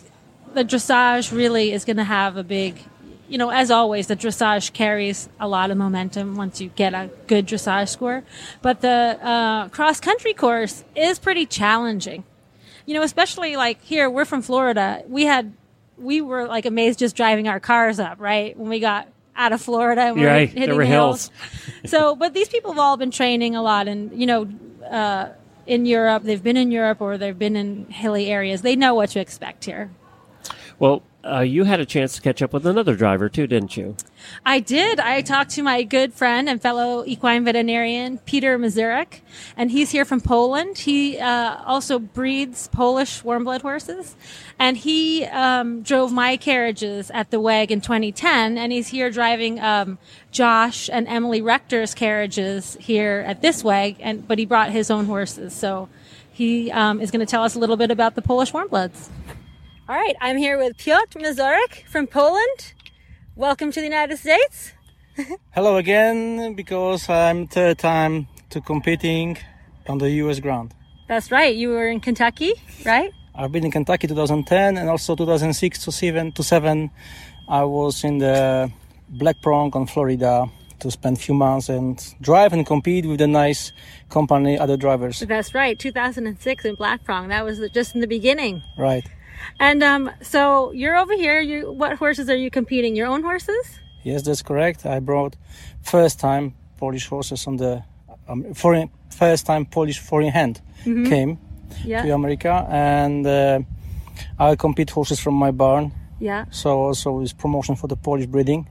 The dressage really is going to have a big, you know, as always, the dressage carries a lot of momentum once you get a good dressage score. But the uh, cross country course is pretty challenging. You know, especially like here, we're from Florida. We had we were like amazed just driving our cars up, right? When we got out of Florida and we were Right, hitting there were the hills. hills. So, but these people have all been training a lot, and you know, uh, in Europe, they've been in Europe or they've been in hilly areas. They know what to expect here. Well, uh, you had a chance to catch up with another driver too, didn't you? I did. I talked to my good friend and fellow equine veterinarian, Peter Mazurek, and he's here from Poland. He uh, also breeds Polish warm blood horses, and he um, drove my carriages at the W E G in twenty ten, and he's here driving um, Josh and Emily Rector's carriages here at this W E G, and but he brought his own horses, so he um, is going to tell us a little bit about the Polish warm bloods. All right, I'm here with Piotr Mazurek from Poland. Welcome to the United States. Hello again, because I'm third time to competing on the U S ground. That's right. You were in Kentucky, right? I've been in Kentucky twenty ten and also two thousand six to seven to seven. I was in the Black Prong on Florida to spend a few months and drive and compete with the nice company, other drivers. That's right. two thousand six in Black Prong. That was just in the beginning. Right. And um, so you're over here. You, what horses are you competing? Your own horses? Yes, that's correct. I brought first time Polish horses on the um, foreign first time Polish foreign hand Mhm. came Yeah. to America, and uh, I compete horses from my barn. Yeah. So also is promotion for the Polish breeding.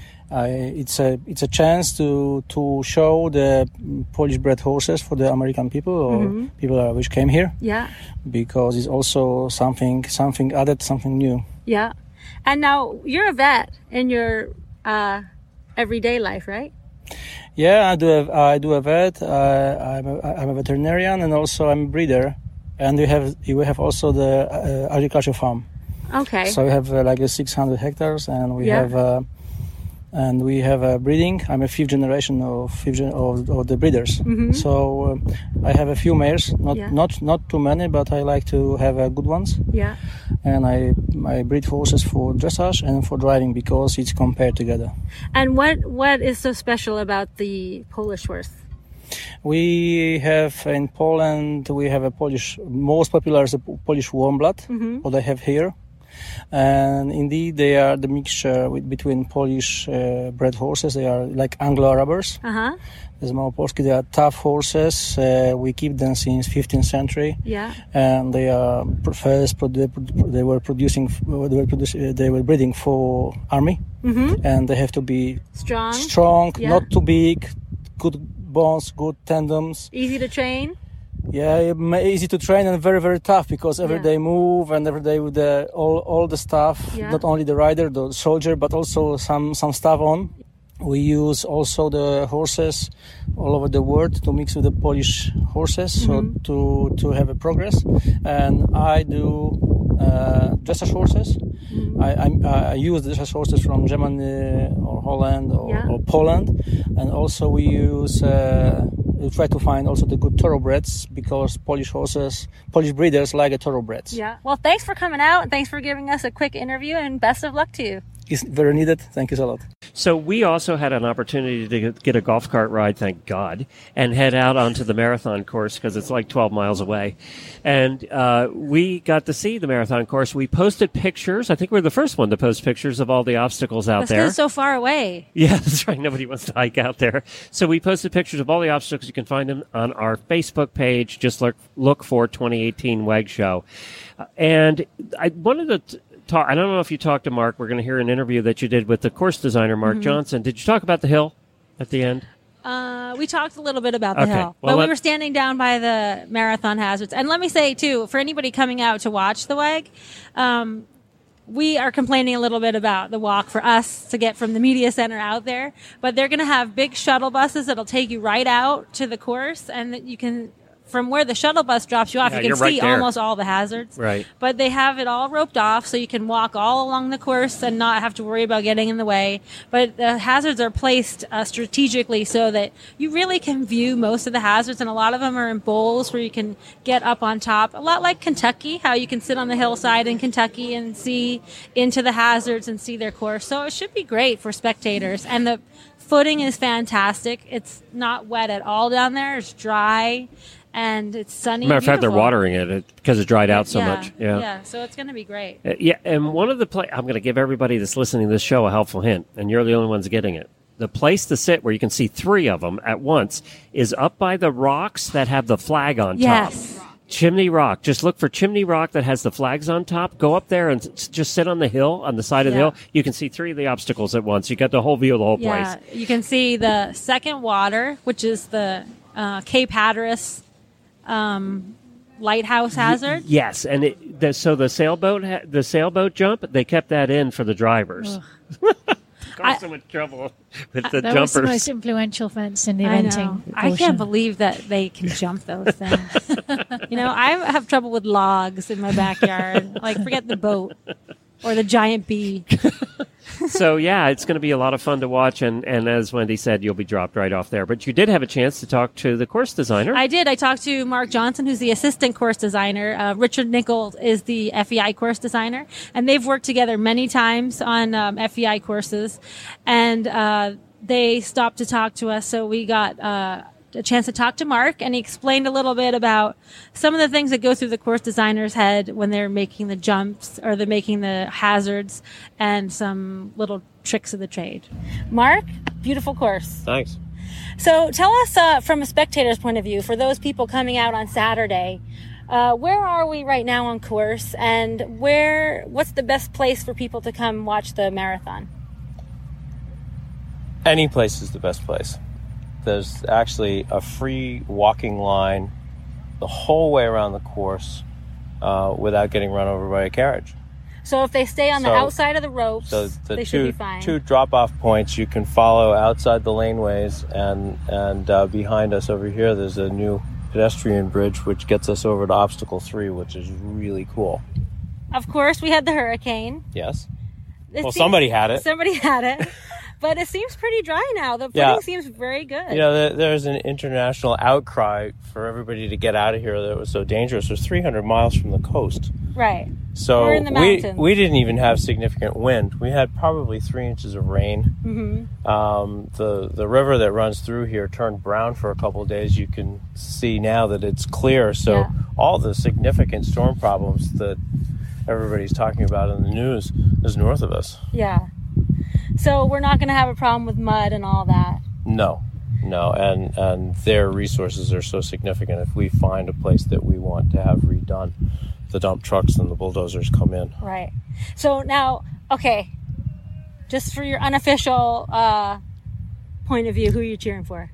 Uh, it's a it's a chance to to show the Polish bred horses for the American people or Mhm. people uh, which came here, Yeah. because it's also something something added, something new. Yeah. And now you're a vet in your uh, everyday life, right? Yeah, I do. Have, I do a vet. Uh, I'm a, I'm a veterinarian, and also I'm a breeder. And we have we have also the uh, agriculture farm. Okay. So we have uh, like uh, six hundred hectares, and we Yeah. have uh, and we have uh, breeding. I'm a fifth generation of fifth gen- of, of the breeders. Mhm. So uh, I have a few mares, not Yeah. not not too many, but I like to have uh, good ones. Yeah. And I I breed horses for dressage and for driving because it's compared together. And what what is so special about the Polish horse? We have in Poland, we have a Polish, most popular is a P- Polish warm blood, Mhm. what I have here. And indeed, they are the mixture with, between Polish uh, bred horses. They are like Anglo-Arabers. Uh huh. There's Małopolskie. They are tough horses. Uh, we keep them since fifteenth century. Yeah. And they are pr- first, pro- they pro- they were producing, they were producing, they were breeding for army. Mhm. And they have to be Strong. strong, Yeah. not too big, good bones, good tendons. Easy to train. Yeah, ma- easy to train and very, very tough because every Yeah. day move and every day with the all all the stuff, Yeah. not only the rider, the soldier, but also some some stuff on. We use also the horses all over the world to mix with the Polish horses, Mhm. so to to have a progress. And I do uh, dressage horses. Mhm. I, I I use dressage horses from Germany or Holland or, Yeah. or Poland, and also we use. Uh, we try to find also the good thoroughbreds because Polish horses, Polish breeders like a thoroughbreds. Yeah. Well, thanks for coming out and thanks for giving us a quick interview and best of luck to you. It's very needed. Thank you so lot. So we also had an opportunity to get- get a golf cart ride, thank God, and head out onto the marathon course because it's like twelve miles away. And uh, we got to see the marathon course. We posted pictures. I think we we're the first one to post pictures of all the obstacles out That's there. 'cause it's so far away. Yeah, that's right. Nobody wants to hike out there. So we posted pictures of all the obstacles. You can find them on our Facebook page. Just look look for twenty eighteen W E G Show. Uh, and I wanted to t- talk. I don't know if you talked to Mark. We're going to hear an interview that you did with the course designer, Mark Mhm. Johnson. Did you talk about the hill at the end? Uh, we talked a little bit about the Okay. hill, Well, but let- we were standing down by the marathon hazards. And let me say, too, for anybody coming out to watch the W E G, um, we are complaining a little bit about the walk for us to get from the media center out there, but they're going to have big shuttle buses that'll take you right out to the course, and that you can, from where the shuttle bus drops you off, Yeah, you you're can right see there. almost all the hazards. Right. But they have it all roped off so you can walk all along the course and not have to worry about getting in the way. But the hazards are placed uh, strategically so that you really can view most of the hazards, and a lot of them are in bowls where you can get up on top. A lot like Kentucky, how you can sit on the hillside in Kentucky and see into the hazards and see their course. So it should be great for spectators. And the footing is fantastic. It's not wet at all down there. It's dry. And it's sunny. Matter of fact, they're beautiful. watering it it- because it dried out so yeah, much. Yeah. Yeah. So it's going to be great. Uh, yeah, and one of the play I'm going to give everybody that's listening to this show a helpful hint, and you're the only ones getting it. The place to sit where you can see three of them at once is up by the rocks that have the flag on Yes. top. Chimney Rock. Just look for Chimney Rock that has the flags on top. Go up there and s- just sit on the hill, on the side of the Yeah. hill. You can see three of the obstacles at once. You got the whole view of the whole Yeah, place. you can see the second water, which is the uh, Cape Hatteras um, lighthouse hazard. Yes, and it, the, so the sailboat, ha- the sailboat jump, they kept that in for the drivers. Caused so much trouble with the that jumpers. was the most influential fence in the I eventing. know. I portion. can't believe that they can jump those things. You know, I have trouble with logs in my backyard. Like, forget the boat or the giant bee. So yeah, it's going to be a lot of fun to watch, and, and as Wendy said, you'll be dropped right off there. But you did have a chance to talk to the course designer. I did. I talked to Mark Johnson, who's the assistant course designer. Uh, Richard Nichols is the F E I course designer, and they've worked together many times on um, F E I courses. And uh, they stopped to talk to us, so we got uh, a chance to talk to Mark, and he explained a little bit about some of the things that go through the course designer's head when they're making the jumps or they're making the hazards, and some little tricks of the trade. Mark, beautiful course. Thanks. So tell us uh, from a spectator's point of view, for those people coming out on Saturday, uh, where are we right now on course, and where? What's the best place for people to come watch the marathon? Any place is the best place. There's actually a free walking line the whole way around the course uh, without getting run over by a carriage. So if they stay on the So- outside of the ropes, So the they should two be fine. two drop-off points you can follow outside the laneways, and and uh, behind us over here there's a new pedestrian bridge which gets us over to obstacle three, which is really cool. Of course, we had the hurricane. Yes. It Well, seems- somebody had it. Somebody had it. But it seems pretty dry now. The Yeah. footing seems very good. You know, there, there's an international outcry for everybody to get out of here that it was so dangerous. It was three hundred miles from the coast. Right. So We're in the we, mountains. we didn't even have significant wind. We had probably three inches of rain. Mm-hmm. Um, the the river that runs through here turned brown for a couple of days. You can see now that it's clear. So Yeah. all the significant storm problems that everybody's talking about in the news is north of us. Yeah. So we're not going to have a problem with mud and all that. No, no, and and their resources are so significant. If we find a place that we want to have redone, the dump trucks and the bulldozers come in. Right. So now, okay, just for your unofficial uh, point of view, who are you cheering for?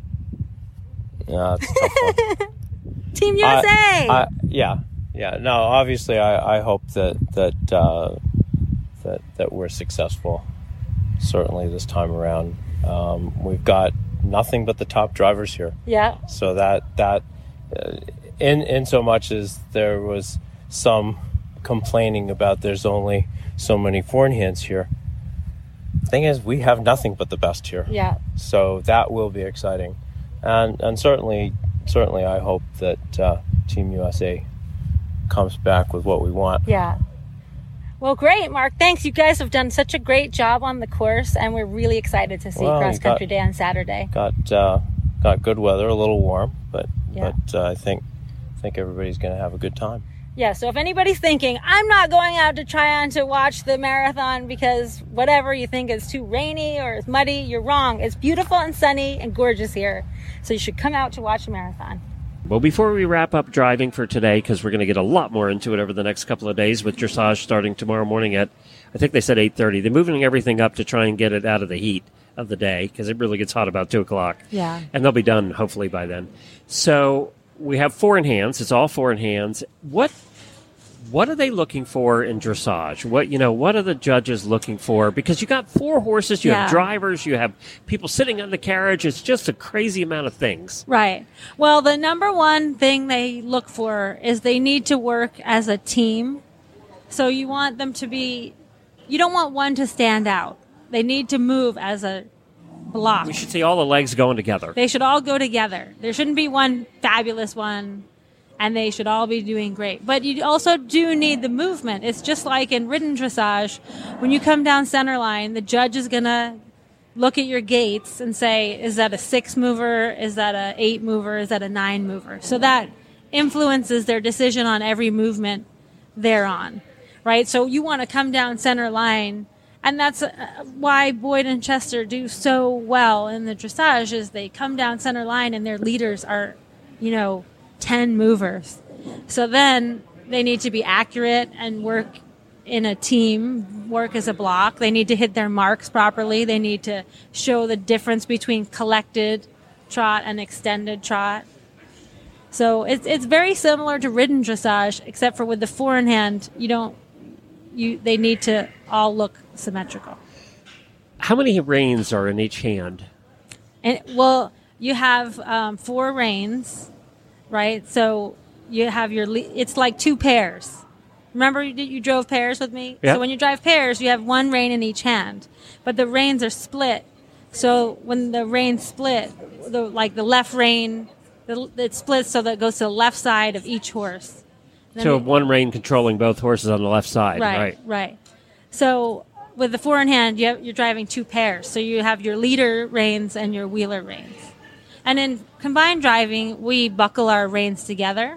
Yeah, it's a tough one. Team U S A! I, I, yeah, yeah. No, obviously, I, I hope that that uh, that that we're successful. Certainly, this time around, um, we've got nothing but the top drivers here. Yeah. So that that uh, in in so much as there was some complaining about there's only so many foreign hands here. Thing is, we have nothing but the best here. Yeah. So that will be exciting, and and certainly certainly I hope that uh, Team U S A comes back with what we want. Yeah. Well, great, Mark. Thanks. You guys have done such a great job on the course, and we're really excited to see Well, Cross you got- Country Day on Saturday. Got uh, got good weather, a little warm, but Yeah. but uh, I think I think everybody's going to have a good time. Yeah, so if anybody's thinking, I'm not going out to try on to watch the marathon because whatever you think is too rainy or it's muddy, you're wrong. It's beautiful and sunny and gorgeous here. So you should come out to watch the marathon. Well, before we wrap up driving for today, because we're going to get a lot more into it over the next couple of days with dressage starting tomorrow morning at, I think they said eight thirty. They're moving everything up to try and get it out of the heat of the day because it really gets hot about two o'clock. Yeah. And they'll be done hopefully by then. So we have four in hands. It's all four in hands. What what are they looking for in dressage? What you know, what are the judges looking for? Because you got four horses, you Yeah. have drivers, you have people sitting on the carriage. It's just a crazy amount of things. Right. Well, the number one thing they look for is they need to work as a team. So you want them to be, you don't want one to stand out. They need to move as a block. We should see all the legs going together. They should all go together. There shouldn't be one fabulous one, and they should all be doing great. But you also do need the movement. It's just like in ridden dressage. When you come down center line, the judge is going to look at your gaits and say, is that a six mover? Is that a eight mover? Is that a nine mover? So that influences their decision on every movement they're on, right? So you want to come down center line. And that's uh, why Boyd and Chester do so well in the dressage is they come down center line and their leaders are, you know, ten movers. So then they need to be accurate and work in a team, work as a block. They need to hit their marks properly. They need to show the difference between collected trot and extended trot. So it's it's very similar to ridden dressage, except for with the four in hand, you don't you they need to all look symmetrical. How many reins are in each hand? And well, you have um, four reins, right? So you have your le- it's like two pairs. Remember you, you drove pairs with me? Yep. So when you drive pairs, you have one rein in each hand, but the reins are split. So when the reins split, the like the left rein, the, it splits so that it goes to the left side of each horse. Then So you- one rein controlling both horses on the left side, right, right? right. So with the four in hand, you have, you're driving two pairs. So you have your leader reins and your wheeler reins. And in combined driving, we buckle our reins together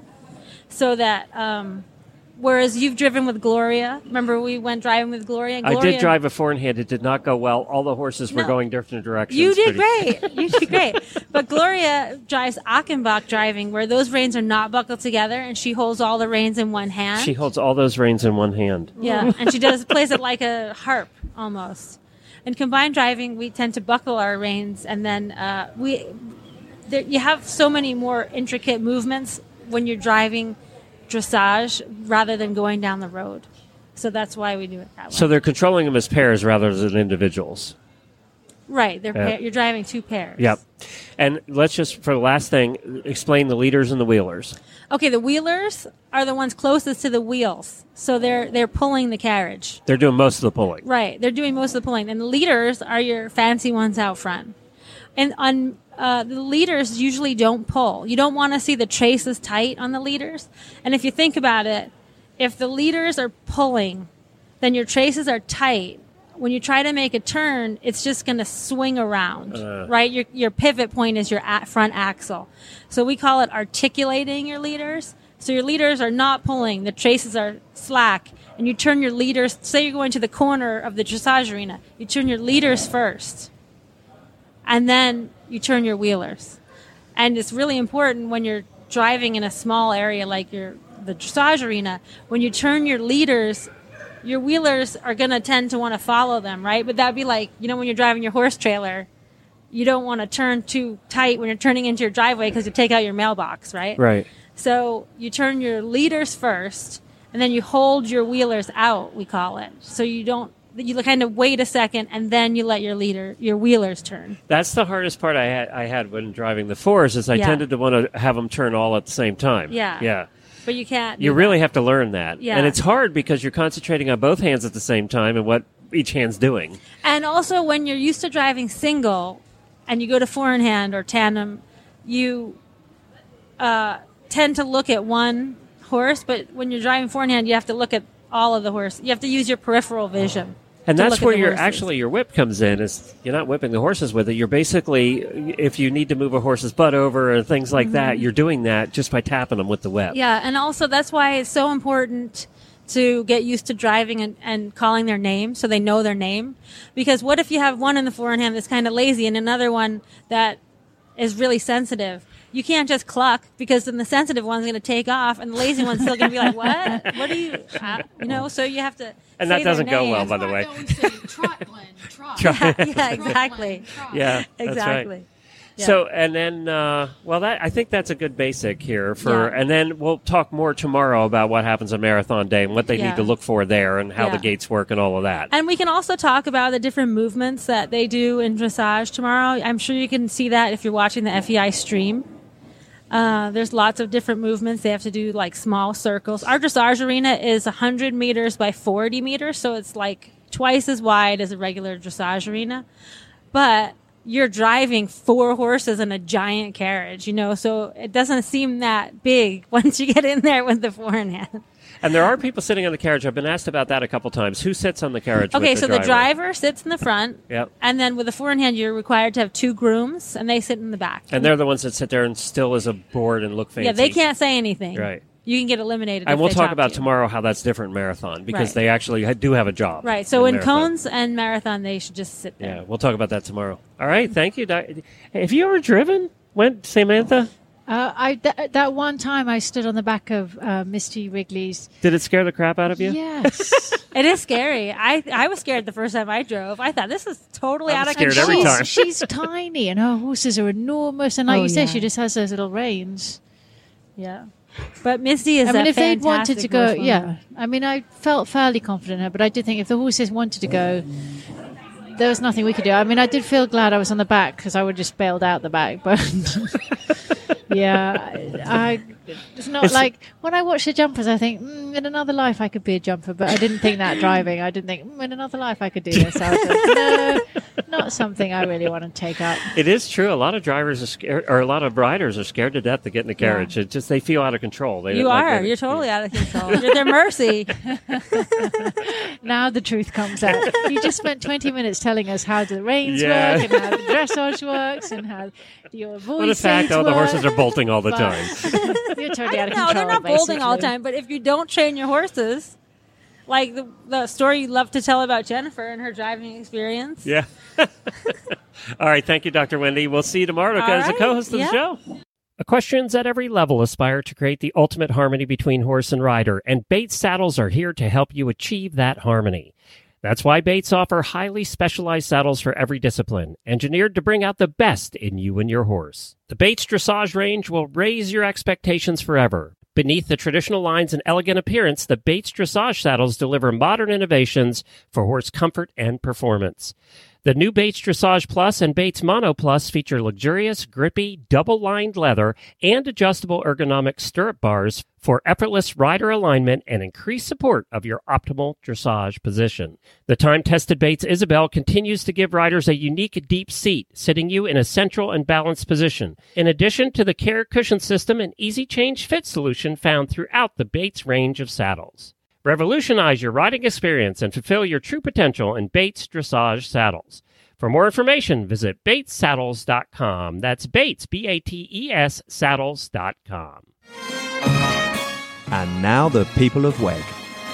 so that, um, whereas you've driven with Gloria, remember we went driving with Gloria? And I Gloria did drive a four in hand. It did not go well. All the horses were No. going different directions. You did pretty- great. You did great. But Gloria drives Achenbach driving, where those reins are not buckled together, and she holds all the reins in one hand. She holds all those reins in one hand. Yeah, and she does plays it like a harp almost. In combined driving, we tend to buckle our reins, and then uh, we there, you have so many more intricate movements when you're driving dressage rather than going down the road. So that's why we do it that way. So they're controlling them as pairs rather than individuals. Right, they're Yeah. pair, you're driving two pairs. Yep. And let's just, for the last thing, explain the leaders and the wheelers. Okay, the wheelers are the ones closest to the wheels, so they're they're pulling the carriage. They're doing most of the pulling. Right, they're doing most of the pulling, and the leaders are your fancy ones out front. And on uh, the leaders usually don't pull. You don't want to see the traces tight on the leaders. And if you think about it, if the leaders are pulling, then your traces are tight. When you try to make a turn, it's just going to swing around, Uh. right? Your your pivot point is your a- front axle. So we call it articulating your leaders. So your leaders are not pulling, the traces are slack, and you turn your leaders, say you're going to the corner of the dressage arena, you turn your leaders first, and then you turn your wheelers. And it's really important when you're driving in a small area like your the dressage arena, when you turn your leaders, your wheelers are going to tend to want to follow them, right? But that'd be like, you know, when you're driving your horse trailer, you don't want to turn too tight when you're turning into your driveway because you take out your mailbox, right? Right. So you turn your leaders first, and then you hold your wheelers out, we call it. So you don't, you kind of wait a second, and then you let your leader, your wheelers turn. That's the hardest part I had, I had when driving the fours is I Yeah. tended to want to have them turn all at the same time. Yeah. Yeah. But you can't. do You that. really have to learn that. Yeah. And it's hard because you're concentrating on both hands at the same time and what each hand's doing. And also, when you're used to driving single and you go to four in hand or tandem, you uh, tend to look at one horse. But when you're driving four in hand, you have to look at all of the horse. You have to use your peripheral vision. And to that's look at where the your horses. actually your whip comes in. Is you're not whipping the horses with it. You're basically, if you need to move a horse's butt over and things like that, Mhm. you're doing that just by tapping them with the whip. Yeah, and also that's why it's so important to get used to driving and, and calling their name so they know their name. Because what if you have one in the four in hand that's kind of lazy and another one that is really sensitive? You can't just cluck because then the sensitive one's going to take off and the lazy one's still going to be like, what? What are you, uh, you know, so you have to And say that doesn't their go name. well, by the way. Yeah, yeah, exactly. Yeah, that's exactly. right. Yeah. So, and then, uh, well, that I think that's a good basic here for, Yeah. and then we'll talk more tomorrow about what happens on Marathon Day and what they Yeah. need to look for there and how Yeah. the gates work and all of that. And we can also talk about the different movements that they do in dressage tomorrow. I'm sure you can see that if you're watching the F E I stream. Uh, there's lots of different movements. They have to do like small circles. Our dressage arena is one hundred meters by forty meters, so it's like twice as wide as a regular dressage arena. But you're driving four horses in a giant carriage, you know, so it doesn't seem that big once you get in there with the four in hand. And there are people sitting on the carriage. I've been asked about that a couple times. Who sits on the carriage? Okay, with so the the driver sits in the front, Yep. and then with the four in hand, you're required to have two grooms, and they sit in the back. And they're the ones that sit there and still as a board and look fancy. Yeah, they can't say anything. Right. You can get eliminated. And if we'll they talk talk about to you. tomorrow how that's different in marathon because Right. they actually ha- do have a job. Right. So in marathon. cones and marathon, they should just sit there. Yeah, we'll talk about that tomorrow. All right, thank you. Doc. Have you ever driven? Went Samantha? Uh, I th- that one time I stood on the back of uh, Misty Wrigley's. Did it scare the crap out of you? Yes. It is scary. I I was scared the first time I drove. I thought this is totally I'm out of scared control. every she's, time. she's tiny and her horses are enormous. And like Oh, you said, yeah. she just has those little reins. Yeah. But Misty is I mean, a if they'd wanted to fantastic go, horsewoman. yeah. I mean, I felt fairly confident in her, but I did think if the horses wanted to go, there was nothing we could do. I mean, I did feel glad I was on the back because I would just bailed out the back. But yeah, I it's not It's- like when I watch the jumpers, I think mm, in another life I could be a jumper. But I didn't think that driving. I didn't think mm, in another life I could do this. I was like, no, not something I really want to take up. It is true. A lot of drivers are scared, or a lot of riders are scared to death to get in the carriage. It just they feel out of control. They, You like, are. they- You're totally out of control. You're at their mercy. Now the truth comes out. You just spent twenty minutes telling us how the reins Yeah. work and how the dressage works and how your voice Well, in fact, all the work. horses are bolting all the But time. You're totally out of No, control. they're not bolting all the basically. time. But if you don't train your horses, like the, the story you love to tell about Jennifer and her driving experience. Yeah. All right. Thank you, Doctor Wendy. We'll see you tomorrow All as a right, co-host of yeah. the show. Equestrians at every level aspire to create the ultimate harmony between horse and rider, and Bates Saddles are here to help you achieve that harmony. That's why Bates offer highly specialized saddles for every discipline, engineered to bring out the best in you and your horse. The Bates Dressage range will raise your expectations forever. Beneath the traditional lines and elegant appearance, the Bates Dressage saddles deliver modern innovations for horse comfort and performance. The new Bates Dressage Plus and Bates Mono Plus feature luxurious, grippy, double-lined leather and adjustable ergonomic stirrup bars for effortless rider alignment and increased support of your optimal dressage position. The time-tested Bates Isabel continues to give riders a unique deep seat, sitting you in a central and balanced position, in addition to the Care Cushion System and Easy Change Fit solution found throughout the Bates range of saddles. Revolutionize your riding experience and fulfill your true potential in Bates Dressage Saddles. For more information, visit bates saddles dot com. That's Bates, B A T E S, saddles dot com. And now the people of W E G.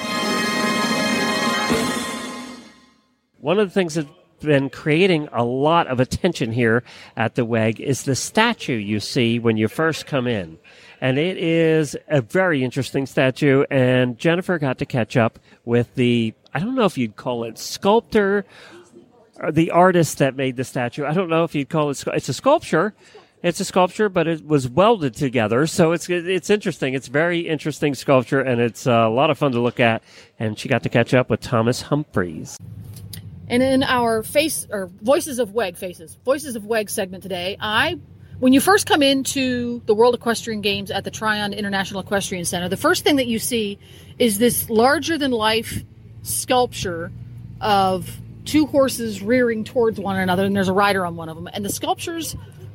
One of the things that's been creating a lot of attention here at the W E G is the statue you see when you first come in. And it is a very interesting statue, and Jennifer got to catch up with the, I don't know if you'd call it sculptor, or the artist that made the statue. I don't know if you'd call it, it's a sculpture. It's a sculpture, but it was welded together, so it's it's interesting. It's very interesting sculpture, and it's a lot of fun to look at, and she got to catch up with Thomas Humphreys. And in our face or Voices of W E G faces, Voices of W E G segment today, I, when you first come into the World Equestrian Games at the Tryon International Equestrian Center, the first thing that you see is this larger than life sculpture of two horses rearing towards one another, and there's a rider on one of them. And the sculptures,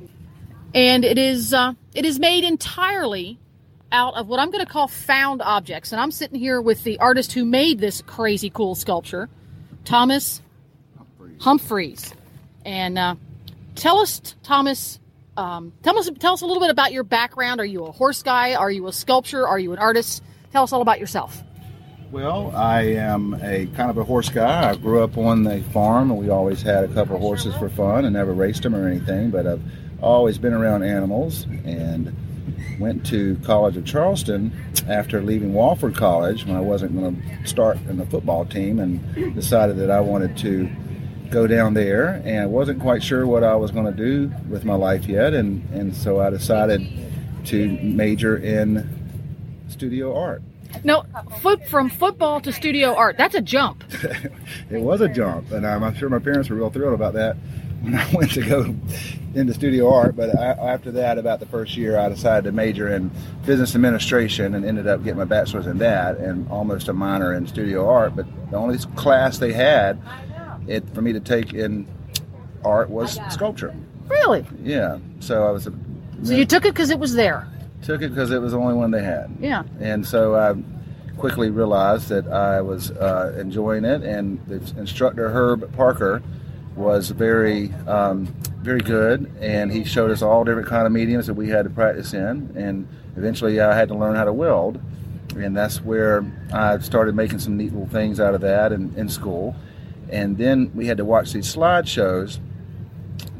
and it is uh, it is made entirely out of what I'm going to call found objects. And I'm sitting here with the artist who made this crazy cool sculpture, Thomas Humphreys. And uh, tell us, Thomas, um, tell us tell us a little bit about your background. Are you a horse guy? Are you a sculptor? Are you an artist? Tell us all about yourself. Well, I am a kind of a horse guy. I grew up on the farm, and we always had a couple of horses for fun and never raced them or anything, but I've always been around animals and went to College of Charleston after leaving Wofford College when I wasn't going to start in the football team, and decided that I wanted to go down there, and I wasn't quite sure what I was going to do with my life yet, and, and so I decided to major in studio art. No, foot from football to studio art. That's a jump. It was a jump, and I'm sure my parents were real thrilled about that when I went to go into studio art. But I, after that, about the first year, I decided to major in business administration and ended up getting my bachelor's in that and almost a minor in studio art. But the only class they had it for me to take in art was sculpture. Really? Yeah. So I was. A, So you took it because it was there. Took it because it was the only one they had. Yeah. And so I quickly realized that I was uh, enjoying it, and the instructor Herb Parker was very, um, very good, and he showed us all different kind of mediums that we had to practice in, and eventually I had to learn how to weld, and that's where I started making some neat little things out of that in, in school. And then we had to watch these slideshows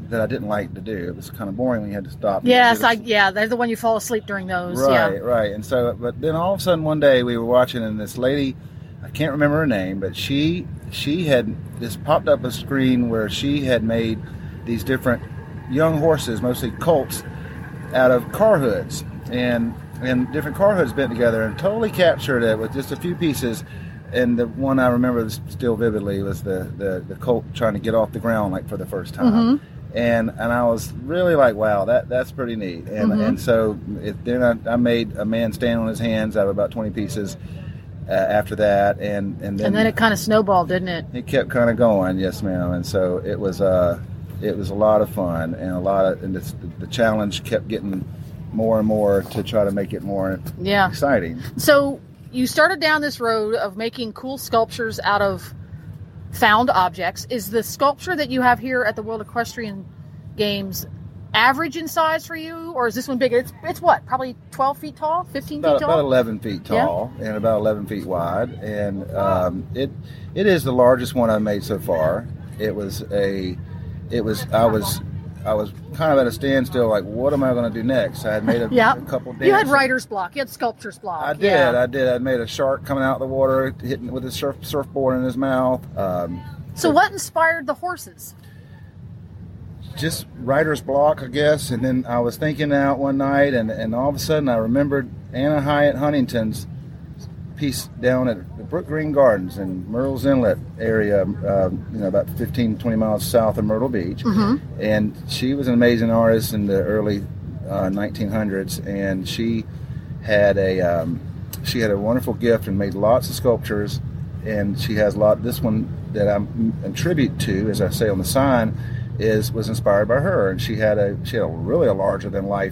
that I didn't like to do. It was kind of boring when you had to stop. Yes, I, yeah, they're the one you fall asleep during those. Right, yeah. right. And so, but then all of a sudden one day we were watching, and this lady, I can't remember her name, but she she had just popped up a screen where she had made these different young horses, mostly colts, out of car hoods, and and different car hoods bent together, and totally captured it with just a few pieces. And the one I remember still vividly was the, the, the colt trying to get off the ground like for the first time. Mm-hmm. And and I was really like, wow, that that's pretty neat. And Mm-hmm. and so it, then I, I made a man stand on his hands out of about twenty pieces uh, after that. And, and then And then it kind of snowballed, didn't it? it kept kind of going, yes, ma'am. And so it was uh, it was a lot of fun, and a lot of and this, the challenge kept getting more and more to try to make it more Yeah. exciting. So you started down this road of making cool sculptures out of found objects. Is the sculpture that you have here at the World Equestrian Games average in size for you, or is this one bigger? It's, it's what, probably twelve feet tall, fifteen About, feet tall? about eleven feet tall and about eleven feet wide, and um, it it is the largest one I've made so far. It was a, it was I was I was kind of at a standstill, like, what am I going to do next? I had made a, Yeah. a couple dances. You had writer's block. You had sculpture's block. I did, Yeah. I did. I made a shark coming out of the water, hitting with his surf, surfboard in his mouth. Um, So what inspired the horses? just writer's block, I guess. And then I was thinking out one night, and, and all of a sudden I remembered Anna Hyatt Huntington's piece down at the Brook Green Gardens in Myrtle's Inlet area, uh, you know, about fifteen, twenty miles south of Myrtle Beach. Mhm. And she was an amazing artist in the early uh, nineteen hundreds, and she had a um, she had a wonderful gift and made lots of sculptures. And she has a lot. This one that I'm in tribute to, as I say on the sign, is was inspired by her, and she had a she had a really a larger than life,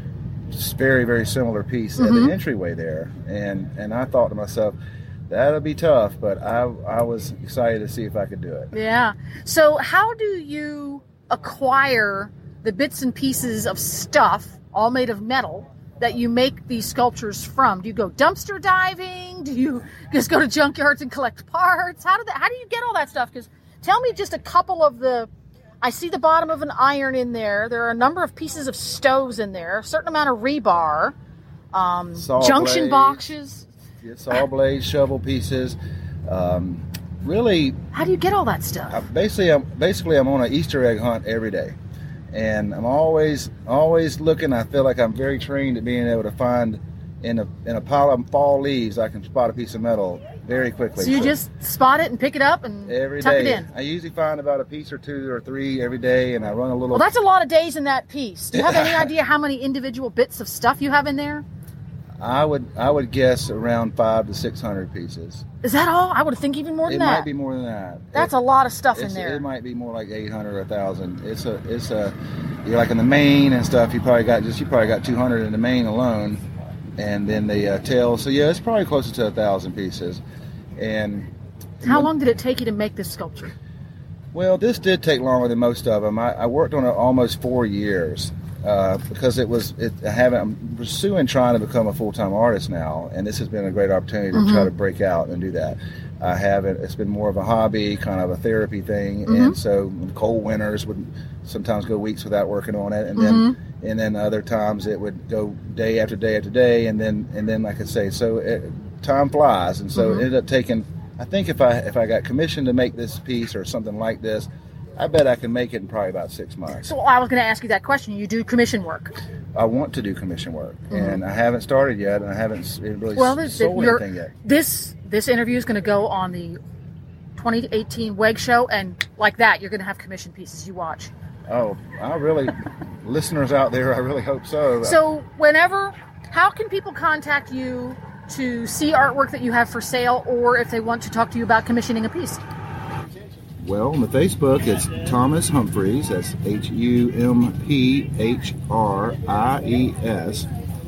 very very similar piece at Mhm. the entryway there, and and I thought to myself, that'll be tough, but I I was excited to see if I could do it. Yeah. So how do you acquire the bits and pieces of stuff, all made of metal, that you make these sculptures from? Do you go dumpster diving? Do you just go to junkyards and collect parts? How do that, how do you get all that stuff? Because tell me just a couple of the. I see the bottom of an iron in there. There are a number of pieces of stoves in there. A certain amount of rebar, um, Saw junction blades. boxes. Yeah, saw blades, shovel pieces. Um, really, How do you get all that stuff? I- basically, I'm basically I'm on an Easter egg hunt every day, and I'm always always looking. I feel like I'm very trained at being able to find in a in a pile of fall leaves. I can spot a piece of metal very quickly. So you just spot it and pick it up and every tuck day. it in. I usually find about a piece or two or three every day, and I run a little. Well, that's a lot of days in that piece. Do you have any idea how many individual bits of stuff you have in there? I would I would guess around five to six hundred pieces. Is that all? I would think even more than It that. might be more than that. That's a lot of stuff in It's- there. It might be more like eight hundred or a thousand. It's a, it's a, you're like in the mane and stuff. You probably got just, you probably got two hundred in the mane alone, and then the uh, tail. So yeah, it's probably closer to a thousand pieces. And How long did it take you to make this sculpture? well, this did take longer than most of them. I, I worked on it almost four years uh, because it was. It, I haven't. I'm pursuing trying to become a full time artist now, and this has been a great opportunity to Mhm. try to break out and do that. I haven't. It's been more of a hobby, kind of a therapy thing, Mhm. and so cold winters would sometimes go weeks without working on it, and then Mhm. and then other times it would go day after day after day, and then and then like I say, so it, time flies, and so Mhm. it ended up taking. I think if I if I got commissioned to make this piece or something like this, I bet I can make it in probably about six months. So I was going to ask you that question. You do commission work. I want to do commission work, Mhm. and I haven't started yet, and I haven't s- really Well, s- this, sold you're- anything yet. this this interview is going to go on the twenty eighteen W E G show, and like that, you're going to have commission pieces. You watch. Oh, I really, listeners out there, I really hope so. So whenever, how can people contact you to see artwork that you have for sale, or if they want to talk to you about commissioning a piece? Well, on the Facebook, it's Thomas Humphreys. That's H U M P H R I E S.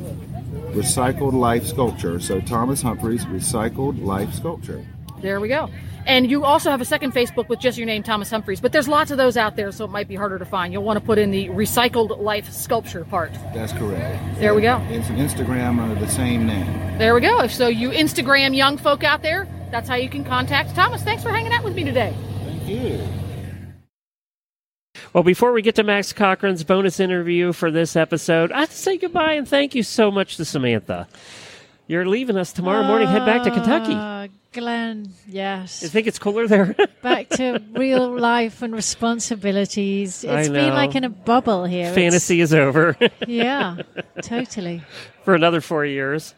Recycled Life Sculpture. So Thomas Humphreys, Recycled Life Sculpture. There we go. And you also have a second Facebook with just your name, Thomas Humphreys. But there's lots of those out there, so it might be harder to find. You'll want to put in the Recycled Life Sculpture part. That's correct. There we go. It's an Instagram under the same name. There we go. If so, you Instagram young folk out there, that's how you can contact Thomas. Thanks for hanging out with me today. Thank you. Well, before we get to Max Cochran's bonus interview for this episode, I have to say goodbye and thank you so much to Samantha. You're leaving us tomorrow morning, head back to Kentucky. Uh, Glenn, yes. You think it's cooler there? Back to real life and responsibilities. I It's know. been like in a bubble here. Fantasy is over. Yeah, totally. For another four years.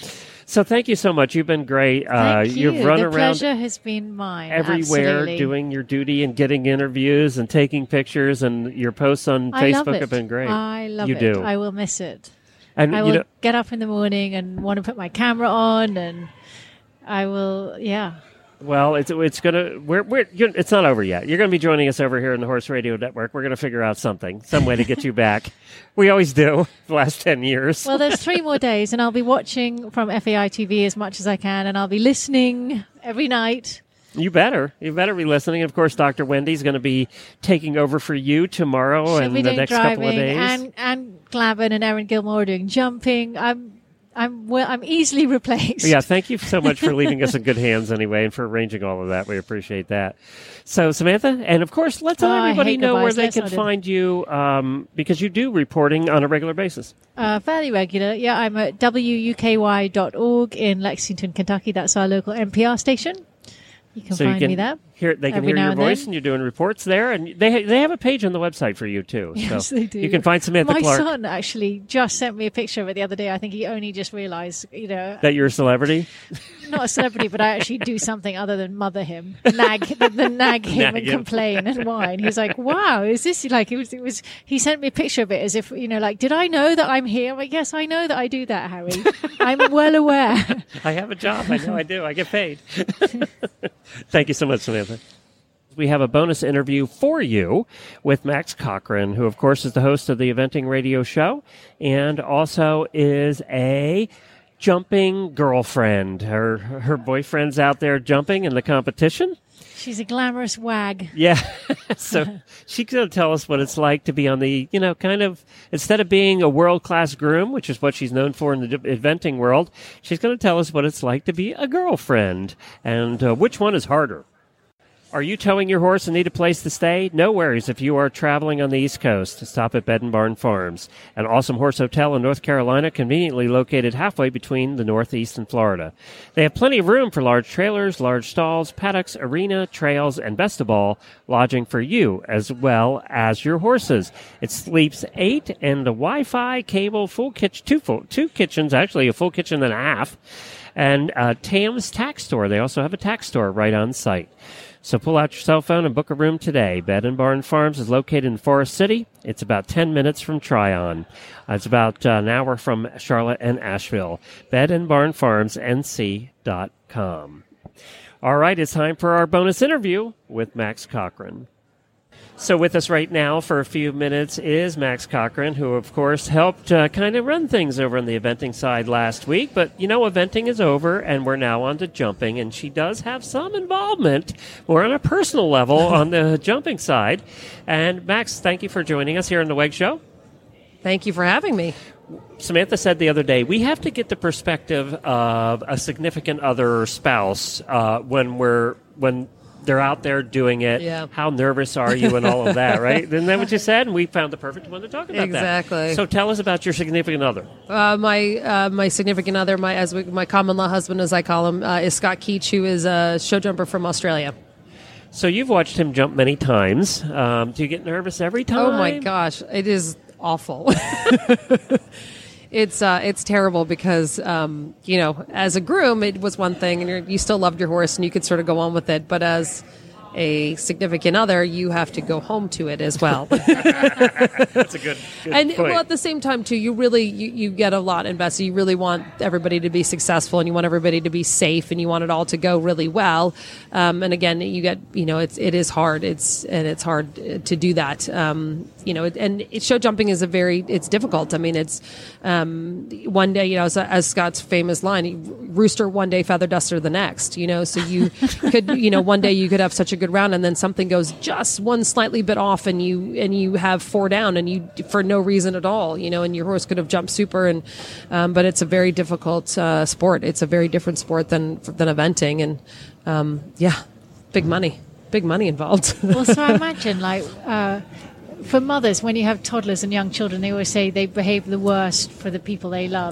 So thank you so much. You've been great. Uh, Thank you. You've run the around pleasure has been mine. everywhere Absolutely. doing your duty and getting interviews and taking pictures, and your posts on I love Facebook it. have been great. I love you it. do. I will miss it. And I you will know- get up in the morning and want to put my camera on, and I will, yeah. Well, it's it's gonna we're we're you're, it's not over yet. You're gonna be joining us over here in the Horse Radio Network. We're gonna figure out something, some way to get you back. We always do. The last ten years. Well, there's three more days, and I'll be watching from F A I T V as much as I can, and I'll be listening every night. You better. You better be listening. Of course, Doctor Wendy's going to be taking over for you tomorrow She'll and be the doing next driving, couple of days. and and Glavin and Erin Gilmore are doing jumping. I'm I'm well, I'm easily replaced. Yeah, thank you so much for leaving us in good hands anyway, and for arranging all of that. We appreciate that. So, Samantha, and of course, let's let Oh, I everybody hate know where goodbyes. they Let's can not do- find you, um, because you do reporting on a regular basis. Uh, fairly regular. Yeah, I'm at W U K Y dot org in Lexington, Kentucky. That's our local N P R station. You can so find you can me there. Hear, they can every hear now your and voice, then. and you're doing reports there, and they ha- they have a page on the website for you too. Yes, so they do. You can find Samantha My Clark. son actually just sent me a picture of it the other day. I think he only just realized, you know, That you're a celebrity. not a celebrity, but I actually do something other than mother him, nag, the, the nag him Nag and him. complain and whine. He's like, "Wow, is this like?" It was. It was. He sent me a picture of it as if, you know, like, did I know that I'm here? I'm like, yes, I know that I do that, Harry. I'm well aware. I have a job. I know I do. I get paid. Thank you so much, Samantha. We have a bonus interview for you with Max Cochran, who, of course, is the host of the Eventing Radio Show and also is a jumping girlfriend. Her her boyfriend's out there jumping in the competition. She's a glamorous wag. Yeah. So she's going to tell us what it's like to be on the, you know, kind of, instead of being a world-class groom, which is what she's known for in the d- eventing world, she's going to tell us what it's like to be a girlfriend and uh, which one is harder. Are you towing your horse and need a place to stay? No worries if you are traveling on the East Coast. Stop at Bed and Barn Farms, an awesome horse hotel in North Carolina, conveniently located halfway between the Northeast and Florida. They have plenty of room for large trailers, large stalls, paddocks, arena, trails, and best of all, lodging for you as well as your horses. It sleeps eight and a Wi-Fi, cable, full kitchen, two full, two kitchens, actually a full kitchen and a half, and uh, Tam's Tax Store. They also have a tax store right on site. So pull out your cell phone and book a room today. Bed and Barn Farms is located in Forest City. It's about ten minutes from Tryon. Uh, it's about uh, an hour from Charlotte and Asheville. Bed and Barn Farms N C dot com. All right, it's time for our bonus interview with Max Cochran. So with us right now for a few minutes is Max Cochran, who, of course, helped uh, kind of run things over on the eventing side last week. But, you know, eventing is over, and we're now on to jumping. And she does have some involvement, more on a personal level, on the jumping side. And, Max, thank you for joining us here on The Weg Show. Thank you for having me. Samantha said the other day, we have to get the perspective of a significant other or spouse uh, when we're when they're out there doing it. Yeah. How nervous are you and all of that, right? Isn't that what you said? And we found the perfect one to talk about Exactly. that. So tell us about your significant other. Uh, my uh, my significant other, my as we, my common law husband, as I call him, uh, is Scott Keach, who is a show jumper from Australia. So you've watched him jump many times. Um, do you get nervous every time? Oh my gosh, it is awful. It's uh, it's terrible because um, you know, as a groom, it was one thing, and you're, you still loved your horse, and you could sort of go on with it. But as a significant other, you have to go home to it as well. That's a good, good and point. well, at the same time, too, you really you, you get a lot invested. You really want everybody to be successful, and you want everybody to be safe, and you want it all to go really well. Um, and again, you get you know, it's it is hard. It's and it's hard to do that. Um, you know, and it, show jumping is a very it's difficult. I mean, it's um, one day, you know, as, as Scott's famous line, rooster one day, feather duster the next. You know, so you could you know one day you could have such a good round, and then something goes just one slightly bit off, and you and you have four down, and you for no reason at all, you know, and your horse could have jumped super, and um, but it's a very difficult uh, sport. It's a very different sport than than eventing, and um, yeah, big money, big money involved. Well, so I imagine, like, uh, for mothers, when you have toddlers and young children, they always say they behave the worst for the people they love.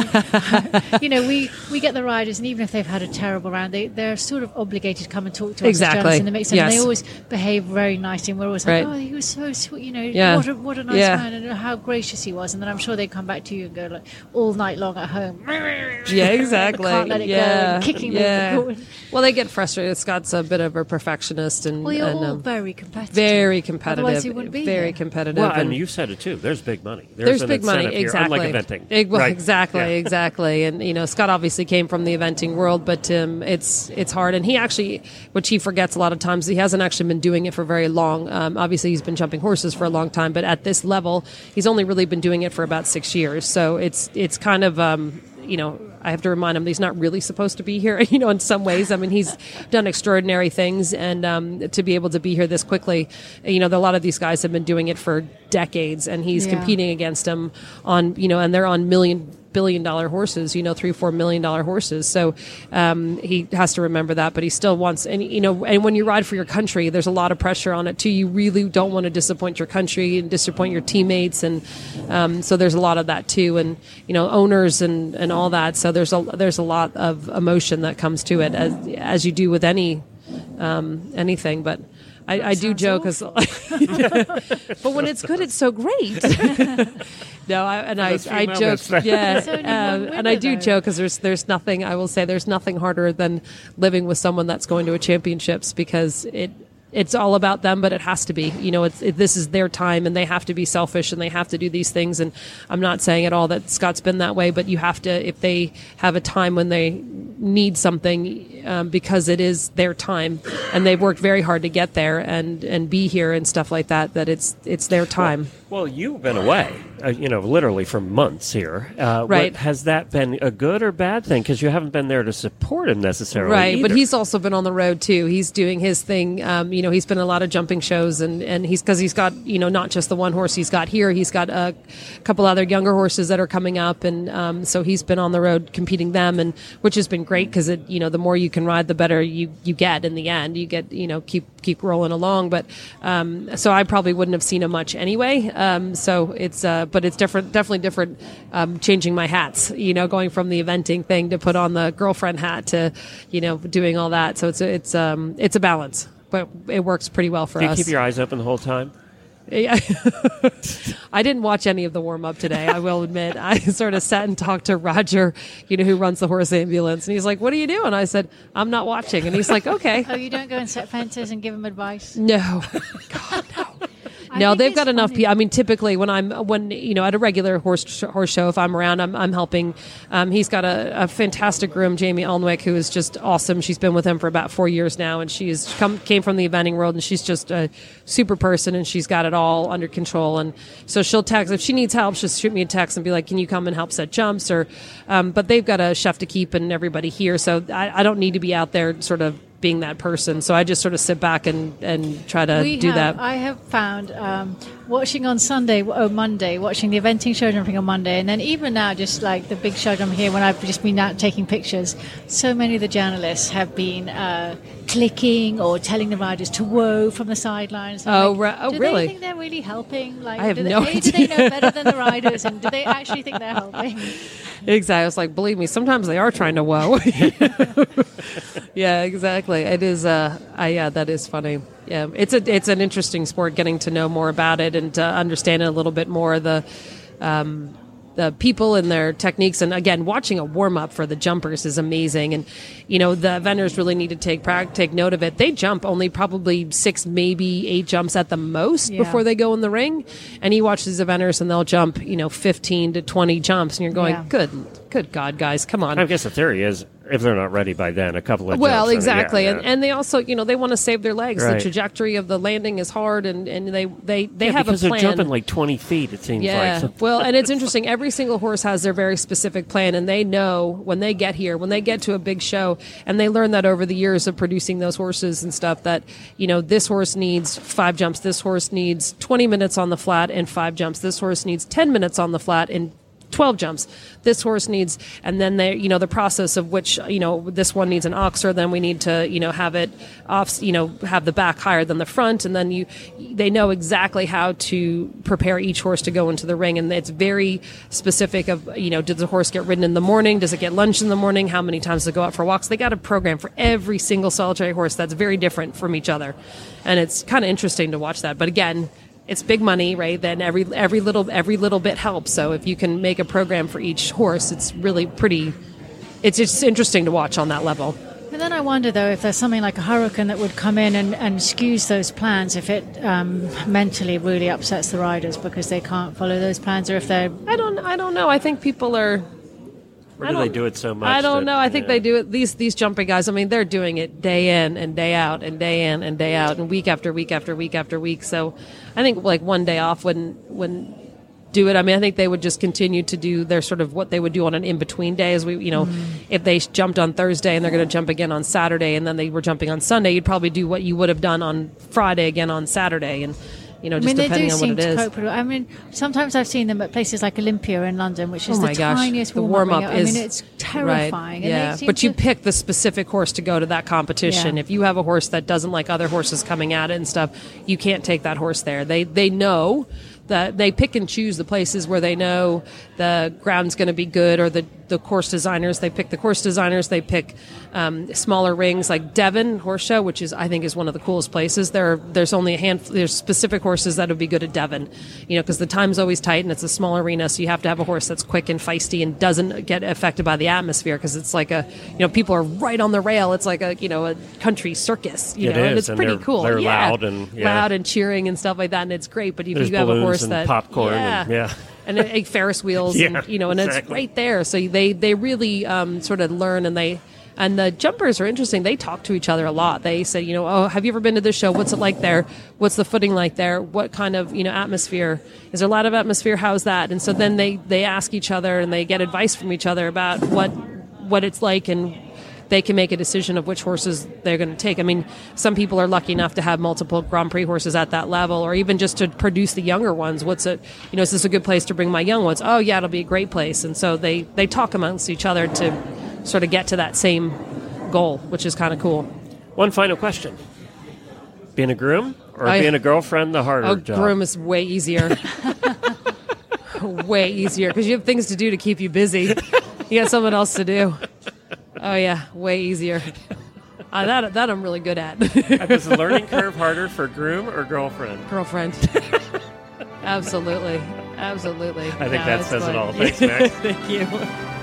Like, you know, we, we get the riders, and even if they've had a terrible round, they, they're sort of obligated to come and talk to us Exactly. as journalists in the mix. And Yes. they always behave very nicely. And we're always like, Right. oh, he was so sweet, you know, Yeah. what, a, what a nice Yeah. man, and how gracious he was. And then I'm sure they come back to you and go, like, all night long at home. Yeah, exactly. Can't let it go, yeah. and kicking yeah. the Well, they get frustrated. Scott's a bit of a perfectionist, and Well, you're and, all um, very competitive. very competitive. Otherwise you wouldn't be very here. competitive. Well, and and you said it too. There's big money. There's, There's, an big money, incentive here, exactly. unlike eventing. It- well, Right. Exactly, Yeah. exactly. And you know, Scott obviously came from the eventing world, but um, it's it's hard. And he actually, which he forgets a lot of times, he hasn't actually been doing it for very long. Um, obviously, he's been jumping horses for a long time, but at this level, he's only really been doing it for about six years. So it's it's kind of. Um, you know, I have to remind him that he's not really supposed to be here, you know, in some ways. I mean, he's done extraordinary things, and um, to be able to be here this quickly, you know, a lot of these guys have been doing it for decades, and he's Yeah. competing against them on, you know, and they're on million, billion dollar horses, you know, three, four million dollar horses. So um, he has to remember that, but he still wants, and, you know, and when you ride for your country, there's a lot of pressure on it too. You really don't want to disappoint your country and disappoint your teammates. And um, so there's a lot of that too. And, you know, owners and, and all that. So there's a, there's a lot of emotion that comes to it, as, as you do with any, um, anything. But I, I do joke, as, but when it's good, it's so great. No, I, and I, Those I female joke, best friends. yeah, There's only one uh, winner, and I do though. joke because there's there's nothing. I will say there's nothing harder than living with someone that's going to a championships, because it. It's all about them, but it has to be. You know, it's, it, this is their time, and they have to be selfish, and they have to do these things. And I'm not saying at all that Scott's been that way, but you have to, if they have a time when they need something, um, because it is their time, and they've worked very hard to get there and, and be here and stuff like that, that it's it's their time. Well, well you've been away, uh, you know, literally for months here. Uh, Right. what- has that been a good or bad thing? Because you haven't been there to support him necessarily. Right, but either. he's also been on the road too. He's doing his thing. Um, you know, he's been in a lot of jumping shows, and, and he's because he's got, you know, not just the one horse he's got here. He's got a couple other younger horses that are coming up, and um, so he's been on the road competing them, and which has been great because it, you know, the more you can ride, the better you, you get in the end. You get, you know, keep keep rolling along. But um, so I probably wouldn't have seen him much anyway. Um, so it's uh, but it's different, definitely different. Um, changing my hats, you know, going from the eventing thing to put on the girlfriend hat to, you know, doing all that. So it's a, it's um it's a balance, but it works pretty well for Do you us. keep your eyes open the whole time? Yeah. I didn't watch any of the warm up today, I will admit. I sort of sat and talked to Roger, you know, who runs the horse ambulance, and he's like, "What are you doing?" I said, "I'm not watching," and he's like, "Okay." Oh, you don't go and set fences and give them advice? No. God, no. No, think they've it's got enough funny. people. I mean, typically when I'm when you know at a regular horse horse show, if I'm around, I'm I'm helping. Um, he's got a, a fantastic groom, Jamie Alnwick, who is just awesome. She's been with him for about four years now, and she's come came from the eventing world, and she's just a super person, and she's got it all under control. And so she'll text if she needs help. She'll shoot me a text and be like, "Can you come and help set jumps?" Or, um, but they've got a chef to keep and everybody here, so I, I don't need to be out there sort of being that person. So I just sort of sit back and and try to we do have, that. I have found um, watching on Sunday, oh Monday, watching the eventing show jumping on Monday, and then even now, just like the big show jump here, when I've just been out taking pictures, so many of the journalists have been uh, clicking or telling the riders to whoa from the sidelines. Oh, Like, right. Oh, do really? they think they're really helping? Like, I have do they, no A, do they idea. know better than the riders, and do they actually think they're helping? Exactly. I was like, believe me, sometimes they are trying to whoa. Yeah, exactly. It is. Uh, I, yeah, that is funny. Yeah, it's a it's an interesting sport. Getting to know more about it and to understand it a little bit more. The um, the people and their techniques, and again, watching a warm up for the jumpers is amazing. And you know, the vendors really need to take prac- take note of it. They jump only probably six, maybe eight jumps at the most Yeah. before they go in the ring. And you watch these eventers, and they'll jump, you know, fifteen to twenty jumps, and you're going, Yeah. good, good God, guys, come on. I guess the theory is if they're not ready by then, a couple of Well, jumps, I mean, exactly, yeah, and yeah. and they also, you know, they want to save their legs. Right. The trajectory of the landing is hard, and, and they they, they Yeah, have because a plan. they're jumping like twenty feet. It seems yeah, like. well, and it's interesting. Every single horse has their very specific plan, and they know when they get here, when they get to a big show, and they learn that over the years of producing those horses and stuff. That you know, this horse needs five jumps. This horse needs twenty minutes on the flat and five jumps. This horse needs ten minutes on the flat and twelve jumps. This horse needs, and then they, you know, the process of which, you know, this one needs an oxer, then we need to, you know, have it off, you know, have the back higher than the front, and then you, they know exactly how to prepare each horse to go into the ring, and it's very specific of, you know, does the horse get ridden in the morning? Does it get lunch in the morning? How many times does it go out for walks? They got a program for every single solitary horse that's very different from each other, and it's kind of interesting to watch that. But again, it's big money, right? Then every every little every little bit helps. So if you can make a program for each horse, it's really pretty. It's just interesting to watch on that level. And then I wonder, though, if there's something like a hurricane that would come in and, and skews those plans, if it um, mentally really upsets the riders because they can't follow those plans, or if they're... I don't I don't know. I think people are... Or do they do it so much? I don't that, know. I think yeah. they do it. These these jumping guys, I mean, they're doing it day in and day out and day in and day out and week after week after week after week. So I think like one day off wouldn't, wouldn't do it. I mean, I think they would just continue to do their sort of what they would do on an in-between day. As we, you know, mm. if they jumped on Thursday and they're going to jump again on Saturday and then they were jumping on Sunday, you'd probably do what you would have done on Friday again on Saturday. And you know, just I mean, depending they do on seem what it to is. cope with it. I mean, sometimes I've seen them at places like Olympia in London, which is oh my the gosh. tiniest the warm-up. warm-up ring. is I mean, it's terrifying. Right. And yeah, they seem but you to- pick the specific horse to go to that competition. Yeah. If you have a horse that doesn't like other horses coming at it and stuff, you can't take that horse there. They they know that they pick and choose the places where they know the ground's going to be good, or the, the course designers, they pick the course designers, they pick um, smaller rings like Devon Horse Show, which is, I think, is one of the coolest places. There, there's only a handful, there's specific horses that would be good at Devon, you know, because the time's always tight and it's a small arena, so you have to have a horse that's quick and feisty and doesn't get affected by the atmosphere, because it's like a, you know, people are right on the rail. It's like a, you know, a country circus, you It know, is, and it's and pretty they're- cool. they're yeah. loud and- yeah. loud and cheering and stuff like that, and it's great. But if There's you have a balloons horse and that popcorn yeah, and- yeah. and uh, Ferris wheels, Yeah, and, you know, and it's exactly. right there. So they they really um, sort of learn, and they and the jumpers are interesting. They talk to each other a lot. They say, you know, oh, have you ever been to this show? What's it like there? What's the footing like there? What kind of, you know, atmosphere? Is there a lot of atmosphere? How's that? And so then they they ask each other and they get advice from each other about what what it's like, and they can make a decision of which horses they're going to take. I mean, some people are lucky enough to have multiple Grand Prix horses at that level, or even just to produce the younger ones. What's it, you know, is this a good place to bring my young ones? Oh, yeah, it'll be a great place. And so they, they talk amongst each other to sort of get to that same goal, which is kind of cool. One final question. Being a groom or I- being a girlfriend, the harder Oh, job? groom is way easier. Way easier, because you have things to do to keep you busy. You got something else to do. Oh, yeah, way easier. Uh, that that I'm really good at. Is the learning curve harder for groom or girlfriend? Girlfriend. Absolutely. Absolutely. I think No, that it's says it fun. all. Thanks, Max. Thank you.